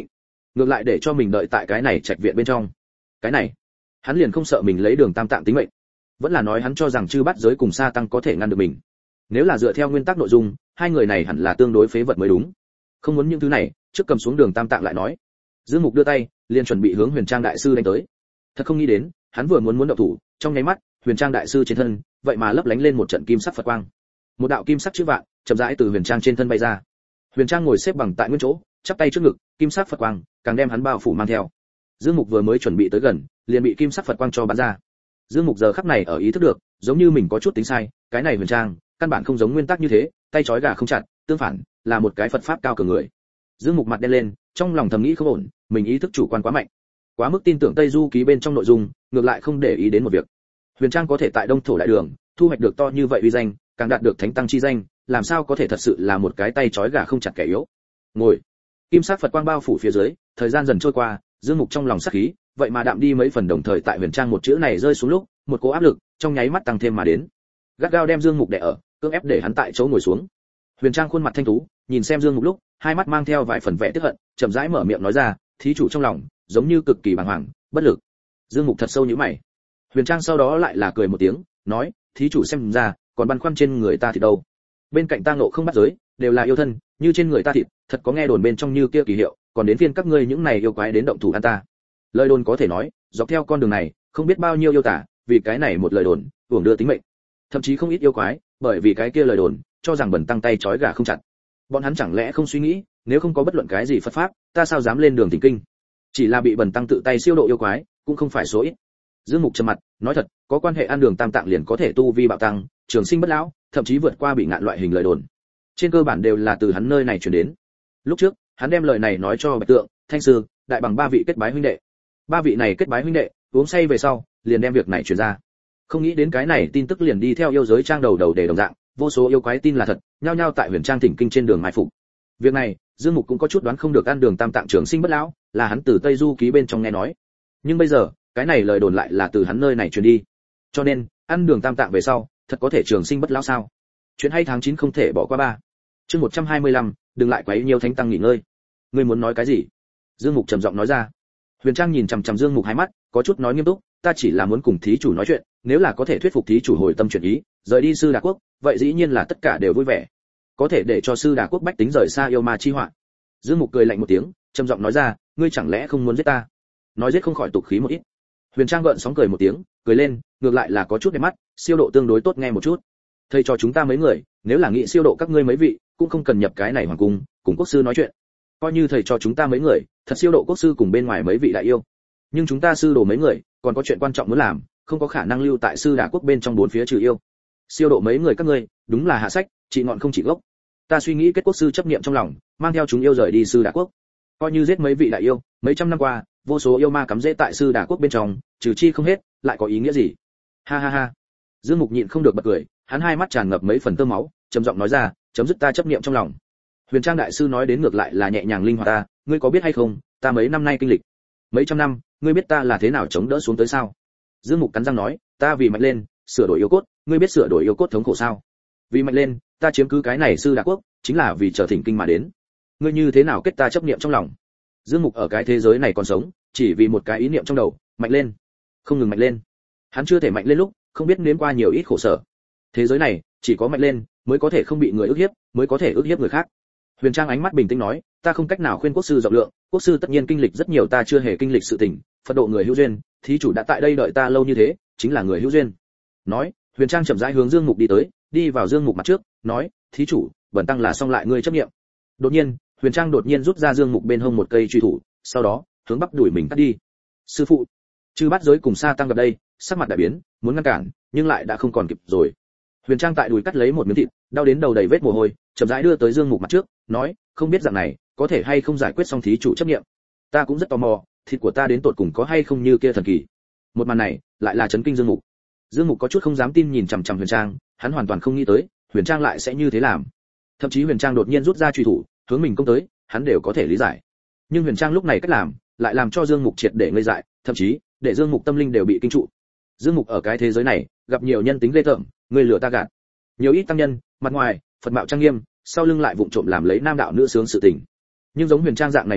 ngược lại để cho mình đợi tại cái này trạch viện bên trong. Cái này, hắn liền không sợ mình lấy Đường Tam Tạng tính mệnh. Vẫn là nói hắn cho rằng chư bát giới cùng Sa Tăng có thể ngăn được mình. Nếu là dựa theo nguyên tắc nội dung, hai người này hẳn là tương đối phế vật mới đúng. Không muốn những thứ này, trước cầm xuống Đường Tam Tạng lại nói. Dương Mục đưa tay, liền chuẩn bị hướng Huyền Trang đại sư đánh tới. Thật không nghĩ đến, hắn vừa muốn muốn động thủ, trong nháy mắt, Huyền Trang đại sư trên thân, vậy mà lấp lánh lên một trận kim sắc Phật quang. Một đạo kim sắc chữ vạn, chậm rãi từ Huyền Trang trên thân bay ra. Huyền Trang ngồi xếp bằng tại nguyên chỗ, chắp tay trước ngực, kim sắc Phật quang càng đem hắn bao phủ mang theo. Dương Mục vừa mới chuẩn bị tới gần, liền bị kim sắc Phật quang cho bắn ra. Dương Mục giờ khắc này ở ý thức được, giống như mình có chút tính sai, cái này Huyền Trang, căn bản không giống nguyên tắc như thế, tay trói gà không chặt, tương phản, là một cái Phật pháp cao cường người. Dương Mục mặt đen lên, trong lòng thầm nghĩ không ổn, mình ý thức chủ quan quá mạnh, quá mức tin tưởng Tây Du ký bên trong nội dung, ngược lại không để ý đến một việc. Huyền Trang có thể tại Đông Thổ đại đường thu hoạch được to như vậy uy danh, càng đạt được thánh tăng chi danh, làm sao có thể thật sự là một cái tay trói gà không chặt kẻ yếu. Ngồi, kim sắc Phật quang bao phủ phía dưới, thời gian dần trôi qua, Dương Mục trong lòng sắc khí, vậy mà đạm đi mấy phần, đồng thời tại Huyền Trang một chữ này rơi xuống lúc, một cỗ áp lực trong nháy mắt tăng thêm mà đến. Gắt gao đem Dương Mục đè ở, cưỡng ép để hắn tại chỗ ngồi xuống. Huyền Trang khuôn mặt thanh tú, nhìn xem Dương Mục lúc, hai mắt mang theo vài phần vẻ tức hận, chậm rãi mở miệng nói ra, thí chủ trong lòng giống như cực kỳ bàng hoàng, bất lực. Dương Mục thật sâu nhíu mày. Huyền Trang sau đó lại là cười một tiếng, nói, thí chủ xem ra còn băn khoăn trên người ta thì đâu. Bên cạnh ta ngộ không bắt giới, đều là yêu thân, như trên người ta thịt, thật có nghe đồn bên trong như kia kỳ hiệu, còn đến phiên các ngươi những này yêu quái đến động thủ ăn ta. Lời đồn có thể nói, dọc theo con đường này, không biết bao nhiêu yêu tả, vì cái này một lời đồn, uổng đưa tính mệnh. Thậm chí không ít yêu quái, bởi vì cái kia lời đồn, cho rằng Bần tăng tay trói gà không chặt. Bọn hắn chẳng lẽ không suy nghĩ, nếu không có bất luận cái gì Phật pháp, ta sao dám lên đường thỉnh kinh? Chỉ là bị Bần tăng tự tay siêu độ yêu quái, cũng không phải số ít. Dương Mục trầm mặt, nói thật, có quan hệ ăn Đường Tam Tạng liền có thể tu vi bạo tăng, trường sinh bất lão, thậm chí vượt qua bị ngạn loại hình lời đồn. Trên cơ bản đều là từ hắn nơi này truyền đến. Lúc trước, hắn đem lời này nói cho Bạch Tượng, Thanh Sư, Đại Bằng ba vị kết bái huynh đệ. Ba vị này kết bái huynh đệ, uống say về sau, liền đem việc này truyền ra. Không nghĩ đến cái này tin tức liền đi theo yêu giới trang đầu đầu để đồng dạng, vô số yêu quái tin là thật, nhao nhao tại Huyền Trang thỉnh kinh trên đường mai phục. Việc này, Dương Mục cũng có chút đoán không được ăn Đường Tam Tạng trường sinh bất lão, là hắn từ Tây Du ký bên trong nghe nói. Nhưng bây giờ, cái này lời đồn lại là từ hắn nơi này truyền đi. Cho nên, ăn Đường Tam Tạng về sau, thật có thể trường sinh bất lão sao? Chuyện hay tháng chín không thể bỏ qua ba. Chương một trăm hai mươi lăm, đừng lại quấy nhiều thánh tăng nghỉ ngơi. Ngươi muốn nói cái gì? Dương Mục trầm giọng nói ra. Huyền Trang nhìn chằm chằm Dương Mục hai mắt, có chút nói nghiêm túc, ta chỉ là muốn cùng thí chủ nói chuyện, nếu là có thể thuyết phục thí chủ hồi tâm chuyển ý, rời đi Sư Đà Quốc, vậy dĩ nhiên là tất cả đều vui vẻ. Có thể để cho Sư Đà Quốc bách tính rời xa yêu ma chi họa. Dương Mục cười lạnh một tiếng, trầm giọng nói ra, ngươi chẳng lẽ không muốn giết ta? Nói giết không khỏi tục khí một ít. Huyền Trang gợn sóng cười một tiếng, cười lên, ngược lại là có chút đẹp mắt, siêu độ tương đối tốt nghe một chút. Thầy cho chúng ta mấy người, nếu là nghị siêu độ các ngươi mấy vị, cũng không cần nhập cái này hoàng cung, cùng quốc sư nói chuyện. Coi như thầy cho chúng ta mấy người, thật siêu độ quốc sư cùng bên ngoài mấy vị đại yêu. Nhưng chúng ta sư đồ mấy người, còn có chuyện quan trọng muốn làm, không có khả năng lưu tại Sư Đà Quốc bên trong bốn phía trừ yêu. Siêu độ mấy người các ngươi, đúng là hạ sách, trị ngọn không trị gốc. Ta suy nghĩ kết quốc sư chấp niệm trong lòng, mang theo chúng yêu rời đi Sư Đà Quốc. Coi như giết mấy vị đại yêu, mấy trăm năm qua, vô số yêu ma cắm rễ tại Sư Đà Quốc bên trong, trừ chi không hết, lại có ý nghĩa gì? Ha ha ha. Dương Mục nhịn không được bật cười, hắn hai mắt tràn ngập mấy phần tơ máu, trầm giọng nói ra, chấm dứt ta chấp niệm trong lòng. Huyền Trang đại sư nói đến ngược lại là nhẹ nhàng linh hoạt ta, ngươi có biết hay không, ta mấy năm nay kinh lịch, mấy trăm năm, ngươi biết ta là thế nào chống đỡ xuống tới sao? Dương Mục cắn răng nói, ta vì mạnh lên, sửa đổi yêu cốt, ngươi biết sửa đổi yêu cốt thống khổ sao? Vì mạnh lên, ta chiếm cứ cái này Sư Đà Quốc, chính là vì trở thỉnh kinh mà đến. Ngươi như thế nào kết ta chấp niệm trong lòng? Dương Mục ở cái thế giới này còn sống, chỉ vì một cái ý niệm trong đầu, mạnh lên, không ngừng mạnh lên. Hắn chưa thể mạnh lên lúc, không biết nếm qua nhiều ít khổ sở. Thế giới này, chỉ có mạnh lên, mới có thể không bị người ức hiếp, mới có thể ức hiếp người khác. Huyền Trang ánh mắt bình tĩnh nói, ta không cách nào khuyên quốc sư rộng lượng, quốc sư tất nhiên kinh lịch rất nhiều ta chưa hề kinh lịch sự tình, Phật độ người hữu duyên, thí chủ đã tại đây đợi ta lâu như thế, chính là người hữu duyên. Nói, Huyền Trang chậm rãi hướng Dương Mục đi tới, đi vào Dương Mục mặt trước, nói, thí chủ, bần tăng là xong lại ngươi chấp niệm. Đột nhiên, Huyền Trang đột nhiên rút ra Dương Mục bên hông một cây truy thủ, sau đó, hướng bắp đuổi mình cắt đi. Sư phụ, chư bát giới cùng Sa Tăng gặp đây, sắc mặt đại biến, muốn ngăn cản, nhưng lại đã không còn kịp rồi. Huyền Trang tại đùi cắt lấy một miếng thịt, đau đến đầu đầy vết mồ hôi, chậm rãi đưa tới Dương Mục mặt trước, nói, không biết dạng này, có thể hay không giải quyết xong thí chủ chấp niệm. Ta cũng rất tò mò, thịt của ta đến tột cùng có hay không như kia thần kỳ. Một màn này, lại là chấn kinh Dương Mục. Dương Mục có chút không dám tin nhìn chằm chằm Huyền Trang, hắn hoàn toàn không nghĩ tới, Huyền Trang lại sẽ như thế làm. Thậm chí Huyền Trang đột nhiên rút ra truy thủ, hướng mình công tới, hắn đều có thể lý giải. Nhưng Huyền Trang lúc này cách làm, lại làm cho Dương Mục triệt để ngây dại, thậm chí, để Dương Mục tâm linh đều bị kinh trụ. Dương Mục ở cái thế giới này, gặp nhiều nhân tính ghê tởm, người lừa ta gạt. Nhiều ít tăng nhân, mặt ngoài, Phật mạo trang nghiêm, sau lưng lại vụng trộm làm lấy nam đạo nữ sướng sự tình. Nhưng giống Huyền Trang dạng này người,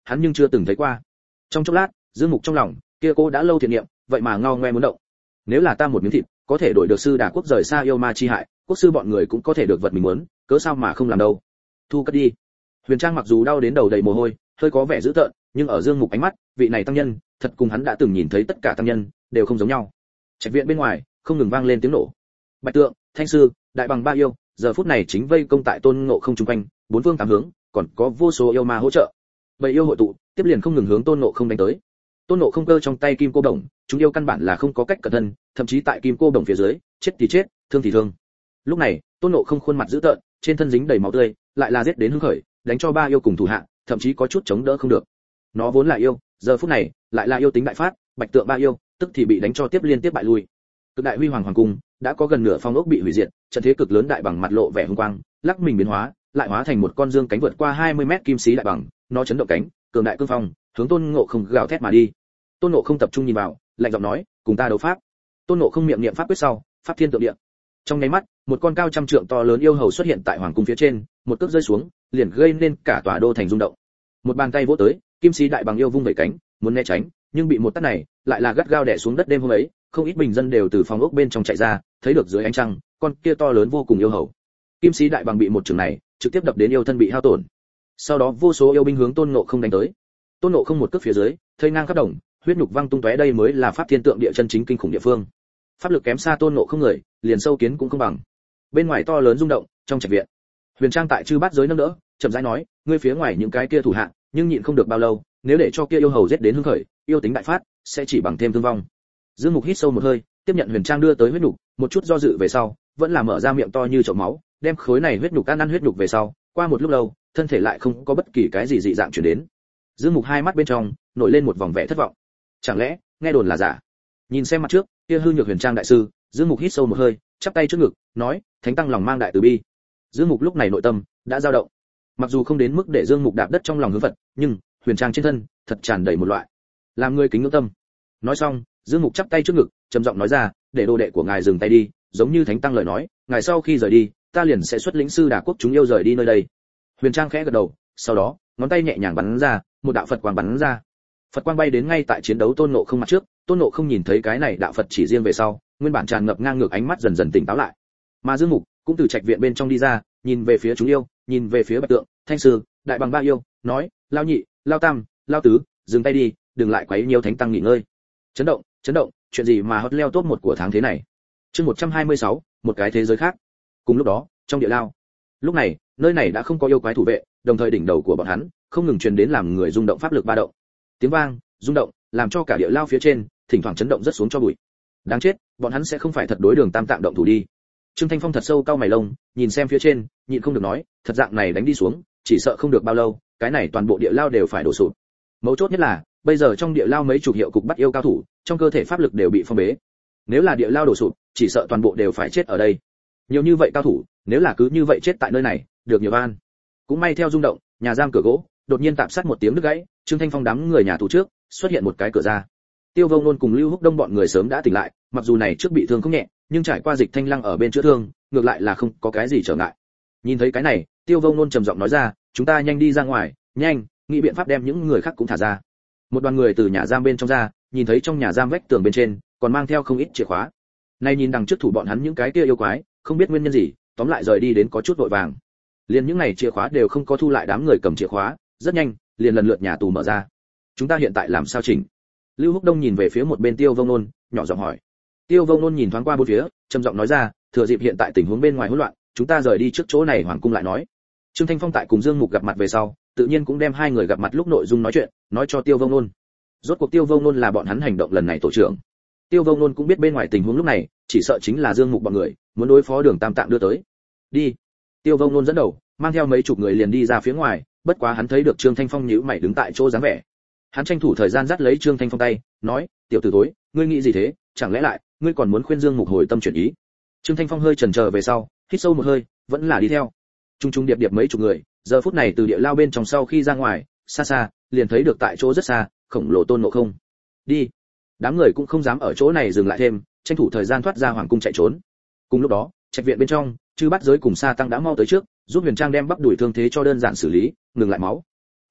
hắn nhưng chưa từng thấy qua. Trong chốc lát, Dương Mục trong lòng, kia cô đã lâu thiện niệm, vậy mà ngao ngoe muốn động. Nếu là ta một miếng thịt, có thể đổi được sư đà quốc rời xa yêu ma chi hại, quốc sư bọn người cũng có thể được vật mình muốn, cớ sao mà không làm đâu. Thu cất đi. Huyền Trang mặc dù đau đến đầu đầy mồ hôi, hơi có vẻ dữ tợn, nhưng ở Dương Mục ánh mắt, vị này tăng nhân, thật cùng hắn đã từng nhìn thấy tất cả tăng nhân, đều không giống nhau. Trạch viện bên ngoài, không ngừng vang lên tiếng nổ. Bạch Tượng, Thanh Sư, Đại Bằng Ba yêu, giờ phút này chính vây công tại Tôn Ngộ Không chung quanh, bốn phương tám hướng, còn có vô số yêu ma hỗ trợ. Bầy yêu hội tụ, tiếp liền không ngừng hướng Tôn Ngộ Không đánh tới. Tôn Ngộ Không cơ trong tay kim cô đồng, chúng yêu căn bản là không có cách cẩn thân, thậm chí tại kim cô đồng phía dưới, chết thì chết, thương thì thương. Lúc này, Tôn Ngộ Không khuôn mặt dữ tợn, trên thân dính đầy máu tươi, lại là giết đến hưng khởi, đánh cho ba yêu cùng thủ hạ, thậm chí có chút chống đỡ không được. Nó vốn là yêu, giờ phút này, lại là yêu tính đại phát, Bạch Tượng ba yêu, tức thì bị đánh cho tiếp liên tiếp bại lui. Cực đại huy hoàng hoàng cung, đã có gần nửa phong ốc bị hủy diệt, trận thế cực lớn đại bằng mặt lộ vẻ hung quang, lắc mình biến hóa, lại hóa thành một con dương cánh vượt qua hai mươi mét kim sĩ đại bằng, nó chấn động cánh, cường đại cương phong, hướng Tôn Ngộ Không gào thét mà đi. Tôn Ngộ Không tập trung nhìn vào, lạnh giọng nói, cùng ta đấu pháp. Tôn Ngộ Không miệng niệm pháp quyết sau, pháp thiên tượng địa. Trong nháy mắt, một con cao trăm trượng to lớn yêu hầu xuất hiện tại hoàng cung phía trên, một cước rơi xuống, liền gây nên cả tòa đô thành rung động. Một bàn tay vỗ tới, kim sĩ đại bằng yêu vung vẩy cánh, muốn né tránh, nhưng bị một tát này, lại là gắt gao đè xuống đất đêm hôm ấy, không ít bình dân đều từ phòng ốc bên trong chạy ra, thấy được dưới ánh trăng, con kia to lớn vô cùng yêu hầu. Kim sĩ đại bằng bị một chưởng này, trực tiếp đập đến yêu thân bị hao tổn. Sau đó vô số yêu binh hướng Tôn Ngộ Không đánh tới. Tôn Ngộ Không một cước phía dưới, thây ngang khắp đồng, huyết nhục văng tung tóe, đây mới là pháp thiên tượng địa chân chính kinh khủng địa phương. Pháp lực kém xa Tôn Ngộ Không người, liền sâu kiến cũng không bằng. Bên ngoài to lớn rung động, trong trạch viện, Huyền Trang tại chư bát giới nâng đỡ, chậm rãi nói, ngươi phía ngoài những cái kia thủ hạ, nhưng nhịn không được bao lâu, nếu để cho kia yêu hầu giết đến hưng khởi, yêu tính đại phát, sẽ chỉ bằng thêm thương vong. Dương Mục hít sâu một hơi, tiếp nhận Huyền Trang đưa tới huyết nhục, một chút do dự về sau, vẫn là mở ra miệng to như chậu máu, đem khối này huyết nhục ăn ăn huyết nhục về sau, qua một lúc lâu, thân thể lại không có bất kỳ cái gì dị dạng chuyển đến. Dương Mục hai mắt bên trong nổi lên một vòng vẻ thất vọng. Chẳng lẽ nghe đồn là giả? Nhìn xem mặt trước, kia hư nhược Huyền Trang đại sư, Dương Mục hít sâu một hơi, chắp tay trước ngực, nói, thánh tăng lòng mang đại từ bi. Dương Mục lúc này nội tâm đã dao động. Mặc dù không đến mức để Dương Mục đạp đất trong lòng hướng Phật, nhưng Huyền Trang trên thân thật tràn đầy một loại làm người kính ngưỡng tâm. Nói xong, Dương Mục chắp tay trước ngực, trầm giọng nói ra, để đồ đệ của ngài dừng tay đi, giống như thánh tăng lời nói, ngài sau khi rời đi, ta liền sẽ xuất lĩnh sư đà quốc chúng yêu rời đi nơi đây. Huyền Trang khẽ gật đầu, sau đó, ngón tay nhẹ nhàng bắn ra, một đạo Phật quang bắn ra. Phật quang bay đến ngay tại chiến đấu Tôn Ngộ Không mặt trước, Tôn Ngộ Không nhìn thấy cái này đạo Phật chỉ riêng về sau, nguyên bản tràn ngập ngang ngược ánh mắt dần dần tỉnh táo lại. Mà Dương Mục cũng từ trạch viện bên trong đi ra, nhìn về phía chúng yêu, nhìn về phía Bạch Tượng, Thanh Sư, Đại Bằng Ba yêu, nói, lao nhị, lao tam, lao tứ, dừng tay đi, đừng lại quấy nhiễu thánh tăng nghỉ ngơi. Chấn động, chấn động, chuyện gì mà hot leo top một của tháng thế này? Chương một trăm hai mươi sáu, một cái thế giới khác. Cùng lúc đó, trong địa lao. Lúc này, nơi này đã không có yêu quái thủ vệ, đồng thời đỉnh đầu của bọn hắn không ngừng truyền đến làm người rung động pháp lực ba động. Tiếng vang, rung động, làm cho cả địa lao phía trên thỉnh thoảng chấn động rất xuống cho bụi. Đáng chết, bọn hắn sẽ không phải thật đối Đường Tam Tạng động thủ đi. Trương Thanh Phong thật sâu cau mày lông, nhìn xem phía trên, nhịn không được nói, thật dạng này đánh đi xuống, chỉ sợ không được bao lâu, cái này toàn bộ địa lao đều phải đổ sụp. Mấu chốt nhất là, bây giờ trong địa lao mấy chục hiệu cục bắt yêu cao thủ, trong cơ thể pháp lực đều bị phong bế. Nếu là địa lao đổ sụp, chỉ sợ toàn bộ đều phải chết ở đây. Nhiều như vậy cao thủ, nếu là cứ như vậy chết tại nơi này, được nhiều an. Cũng may theo rung động, nhà giam cửa gỗ đột nhiên tạm sát một tiếng đứt gãy, Trương Thanh Phong đám người nhà tù trước, xuất hiện một cái cửa ra. Tiêu Vô Nôn cùng Lưu Húc Đông bọn người sớm đã tỉnh lại, mặc dù này trước bị thương không nhẹ, nhưng trải qua dịch thanh lăng ở bên chữa thương, ngược lại là không có cái gì trở ngại. Nhìn thấy cái này, Tiêu Vô Nôn trầm giọng nói ra, chúng ta nhanh đi ra ngoài, nhanh, nghĩ biện pháp đem những người khác cũng thả ra. Một đoàn người từ nhà giam bên trong ra, nhìn thấy trong nhà giam vách tường bên trên còn mang theo không ít chìa khóa. Nay nhìn đằng trước thủ bọn hắn những cái kia yêu quái, không biết nguyên nhân gì, tóm lại rời đi đến có chút vội vàng. Liền những này chìa khóa đều không có thu lại, đám người cầm chìa khóa, rất nhanh, liền lần lượt nhà tù mở ra. Chúng ta hiện tại làm sao chỉnh? Lưu Húc Đông nhìn về phía một bên Tiêu Vô Nôn, nhỏ giọng hỏi. Tiêu Vô Nôn nhìn thoáng qua bốn phía, trầm giọng nói ra, thừa dịp hiện tại tình huống bên ngoài hỗn loạn, chúng ta rời đi trước chỗ này hoàng cung lại nói. Trương Thanh Phong tại cùng Dương Mục gặp mặt về sau, tự nhiên cũng đem hai người gặp mặt lúc nội dung nói chuyện, nói cho Tiêu Vô Nôn. Rốt cuộc Tiêu Vô Nôn là bọn hắn hành động lần này tổ trưởng. Tiêu Vô Nôn cũng biết bên ngoài tình huống lúc này, chỉ sợ chính là Dương Mục bọn người muốn đối phó Đường Tam Tạng đưa tới. Đi. Tiêu Vô Nôn dẫn đầu, mang theo mấy chục người liền đi ra phía ngoài, bất quá hắn thấy được Trương Thanh Phong nhíu mày đứng tại chỗ dáng vẻ. Hắn tranh thủ thời gian dắt lấy Trương Thanh Phong tay, nói, tiểu tử thối, ngươi nghĩ gì thế, chẳng lẽ lại ngươi còn muốn khuyên Dương Mục hồi tâm chuyển ý? Trương Thanh Phong hơi chần chờ về sau, hít sâu một hơi, vẫn là đi theo. Trung trung điệp điệp mấy chục người, giờ phút này từ địa lao bên trong sau khi ra ngoài, xa xa, liền thấy được tại chỗ rất xa, khổng lồ Tôn Ngộ Không. Đi. Đám người cũng không dám ở chỗ này dừng lại thêm, tranh thủ thời gian thoát ra hoàng cung chạy trốn. Cùng lúc đó, trạch viện bên trong, Chư Bát Giới cùng Sa Tăng đã mau tới trước, giúp Huyền Trang đem bắp đuổi thương thế cho đơn giản xử lý, ngừng lại máu.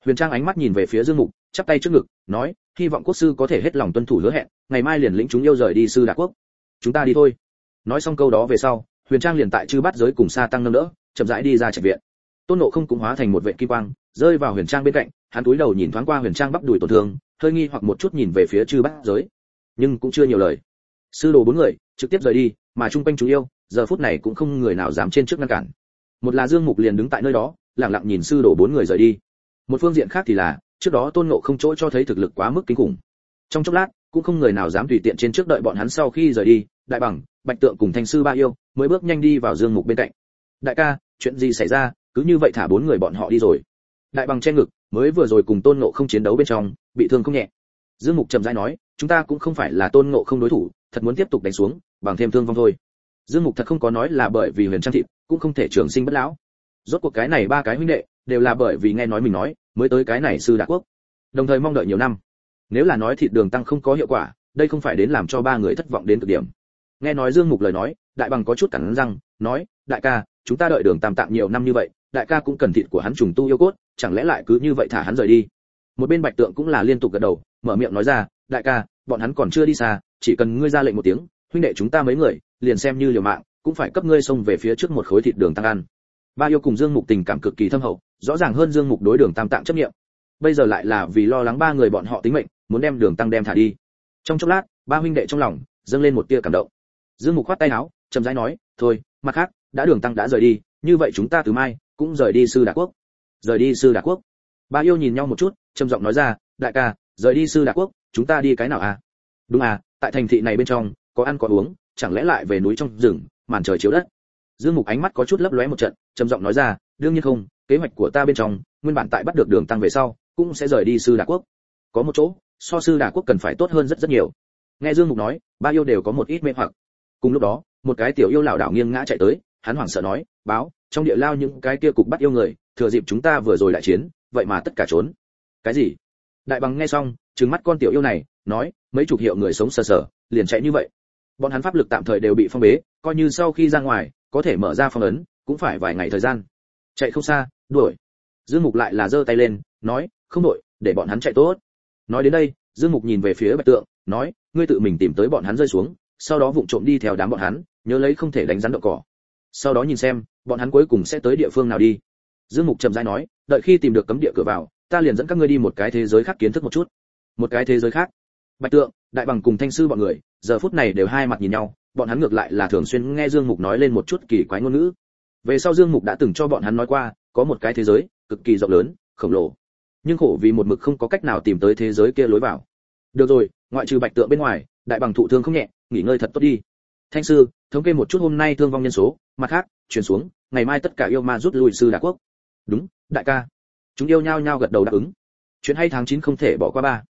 Huyền Trang ánh mắt nhìn về phía Dương Mục, chắp tay trước ngực, nói, hy vọng quốc sư có thể hết lòng tuân thủ hứa hẹn, ngày mai liền lĩnh chúng yêu rời đi Sư Đà Quốc. Chúng ta đi thôi. Nói xong câu đó về sau, Huyền Trang liền tại Chư Bát giới cùng Sa Tăng nâng đỡ, chậm rãi đi ra trạch viện. Tôn Ngộ Không cũng hóa thành một vệt kim quang, rơi vào Huyền Trang bên cạnh, hắn cúi đầu nhìn thoáng qua Huyền Trang bắp đùi tổn thương, hơi nghi hoặc một chút nhìn về phía Chư Bát giới, nhưng cũng chưa nhiều lời. Sư đồ bốn người trực tiếp rời đi, mà trung quanh chúng yêu, giờ phút này cũng không người nào dám trên trước ngăn cản. Một là Dương Mục liền đứng tại nơi đó, lặng lặng nhìn sư đồ bốn người rời đi. Một phương diện khác thì là, trước đó Tôn Ngộ Không chỗ cho thấy thực lực quá mức kinh khủng. Trong chốc lát, cũng không người nào dám tùy tiện trên trước đợi bọn hắn sau khi rời đi, Đại Bằng, Bạch Tượng cùng Thanh sư ba yêu mới bước nhanh đi vào Dương Mục bên cạnh. Đại ca, chuyện gì xảy ra, cứ như vậy thả bốn người bọn họ đi rồi? Đại Bằng che ngực, mới vừa rồi cùng Tôn Ngộ Không chiến đấu bên trong, bị thương không nhẹ. Dương Mục trầm rãi nói, chúng ta cũng không phải là Tôn Ngộ Không đối thủ, thật muốn tiếp tục đánh xuống, bằng thêm thương vong thôi. Dương Mục thật không có nói là bởi vì Huyền Trang thịt, cũng không thể trường sinh bất lão. Rốt cuộc cái này ba cái huynh đệ đều là bởi vì nghe nói mình nói, mới tới cái này Sư Đà Quốc. Đồng thời mong đợi nhiều năm. Nếu là nói thịt đường tăng không có hiệu quả, đây không phải đến làm cho ba người thất vọng đến cực điểm. Nghe nói Dương Mục lời nói, Đại Bằng có chút cắn răng, nói, đại ca, chúng ta đợi Đường Tam Tạng nhiều năm như vậy, đại ca cũng cần thịt của hắn trùng tu yêu cốt, chẳng lẽ lại cứ như vậy thả hắn rời đi? Một bên Bạch Tượng cũng là liên tục gật đầu, mở miệng nói ra, đại ca, bọn hắn còn chưa đi xa, chỉ cần ngươi ra lệnh một tiếng, huynh đệ chúng ta mấy người, liền xem như liều mạng, cũng phải cấp ngươi xông về phía trước một khối thịt Đường Tăng ăn. Ba yêu cùng Dương Mục tình cảm cực kỳ thâm hậu, rõ ràng hơn Dương Mục đối Đường Tam Tạng chấp niệm. Bây giờ lại là vì lo lắng ba người bọn họ tính mệnh, muốn đem Đường Tăng đem thả đi. Trong chốc lát, ba huynh đệ trong lòng dâng lên một tia cảm động. Dương Mục khoát tay áo, chậm rãi nói, thôi, mặt khác, đã Đường Tăng đã rời đi, như vậy chúng ta từ mai cũng rời đi Sư Đà Quốc. Rời đi Sư Đà Quốc. Ba yêu nhìn nhau một chút, trầm giọng nói ra, đại ca, rời đi Sư Đà Quốc, chúng ta đi cái nào à? Đúng à, tại thành thị này bên trong, có ăn có uống, chẳng lẽ lại về núi trong rừng, màn trời chiếu đất? Dương Mục ánh mắt có chút lấp lóe một trận, trầm giọng nói ra, đương nhiên không, kế hoạch của ta bên trong, nguyên bản tại bắt được Đường Tăng về sau, cũng sẽ rời đi Sư Đà Quốc. Có một chỗ, so Sư Đà Quốc cần phải tốt hơn rất rất nhiều. Nghe Dương Mục nói, ba yêu đều có một ít mê hoặc. Cùng lúc đó, một cái tiểu yêu lảo đảo nghiêng ngã chạy tới, hắn hoảng sợ nói, báo, trong địa lao những cái kia cục bắt yêu người, thừa dịp chúng ta vừa rồi đại chiến, vậy mà tất cả trốn. Cái gì? Đại Bằng nghe xong, trừng mắt con tiểu yêu này, nói, mấy chục hiệu người sống sờ sờ, liền chạy như vậy. Bọn hắn pháp lực tạm thời đều bị phong bế, coi như sau khi ra ngoài, có thể mở ra phong ấn, cũng phải vài ngày thời gian. Chạy không xa, đuổi. Dương Mục lại là giơ tay lên, nói, không đuổi, để bọn hắn chạy tốt. Nói đến đây, Dương Mục nhìn về phía Bạch Tượng, nói, ngươi tự mình tìm tới bọn hắn rơi xuống, sau đó vụng trộm đi theo đám bọn hắn, nhớ lấy không thể đánh rắn động cỏ. Sau đó nhìn xem, bọn hắn cuối cùng sẽ tới địa phương nào đi. Dương Mục trầm rãi nói, đợi khi tìm được cấm địa cửa vào, ta liền dẫn các ngươi đi một cái thế giới khác kiến thức một chút. Một cái thế giới khác? Bạch Tượng, Đại Bằng cùng Thanh sư bọn người, giờ phút này đều hai mặt nhìn nhau, bọn hắn ngược lại là thường xuyên nghe Dương Mục nói lên một chút kỳ quái ngôn ngữ. Về sau Dương Mục đã từng cho bọn hắn nói qua, có một cái thế giới cực kỳ rộng lớn, khổng lồ. Nhưng khổ vì một mực không có cách nào tìm tới thế giới kia lối vào. Được rồi, ngoại trừ Bạch Tượng bên ngoài, Đại Bằng thụ thương không nhẹ, nghỉ ngơi thật tốt đi. Thanh sư, thống kê một chút hôm nay thương vong nhân số, mặt khác, truyền xuống, ngày mai tất cả yêu ma rút lui Sư Đà Quốc. Đúng, đại ca. Chúng yêu nhau nhau gật đầu đáp ứng. Chuyện hay tháng chín không thể bỏ qua ba.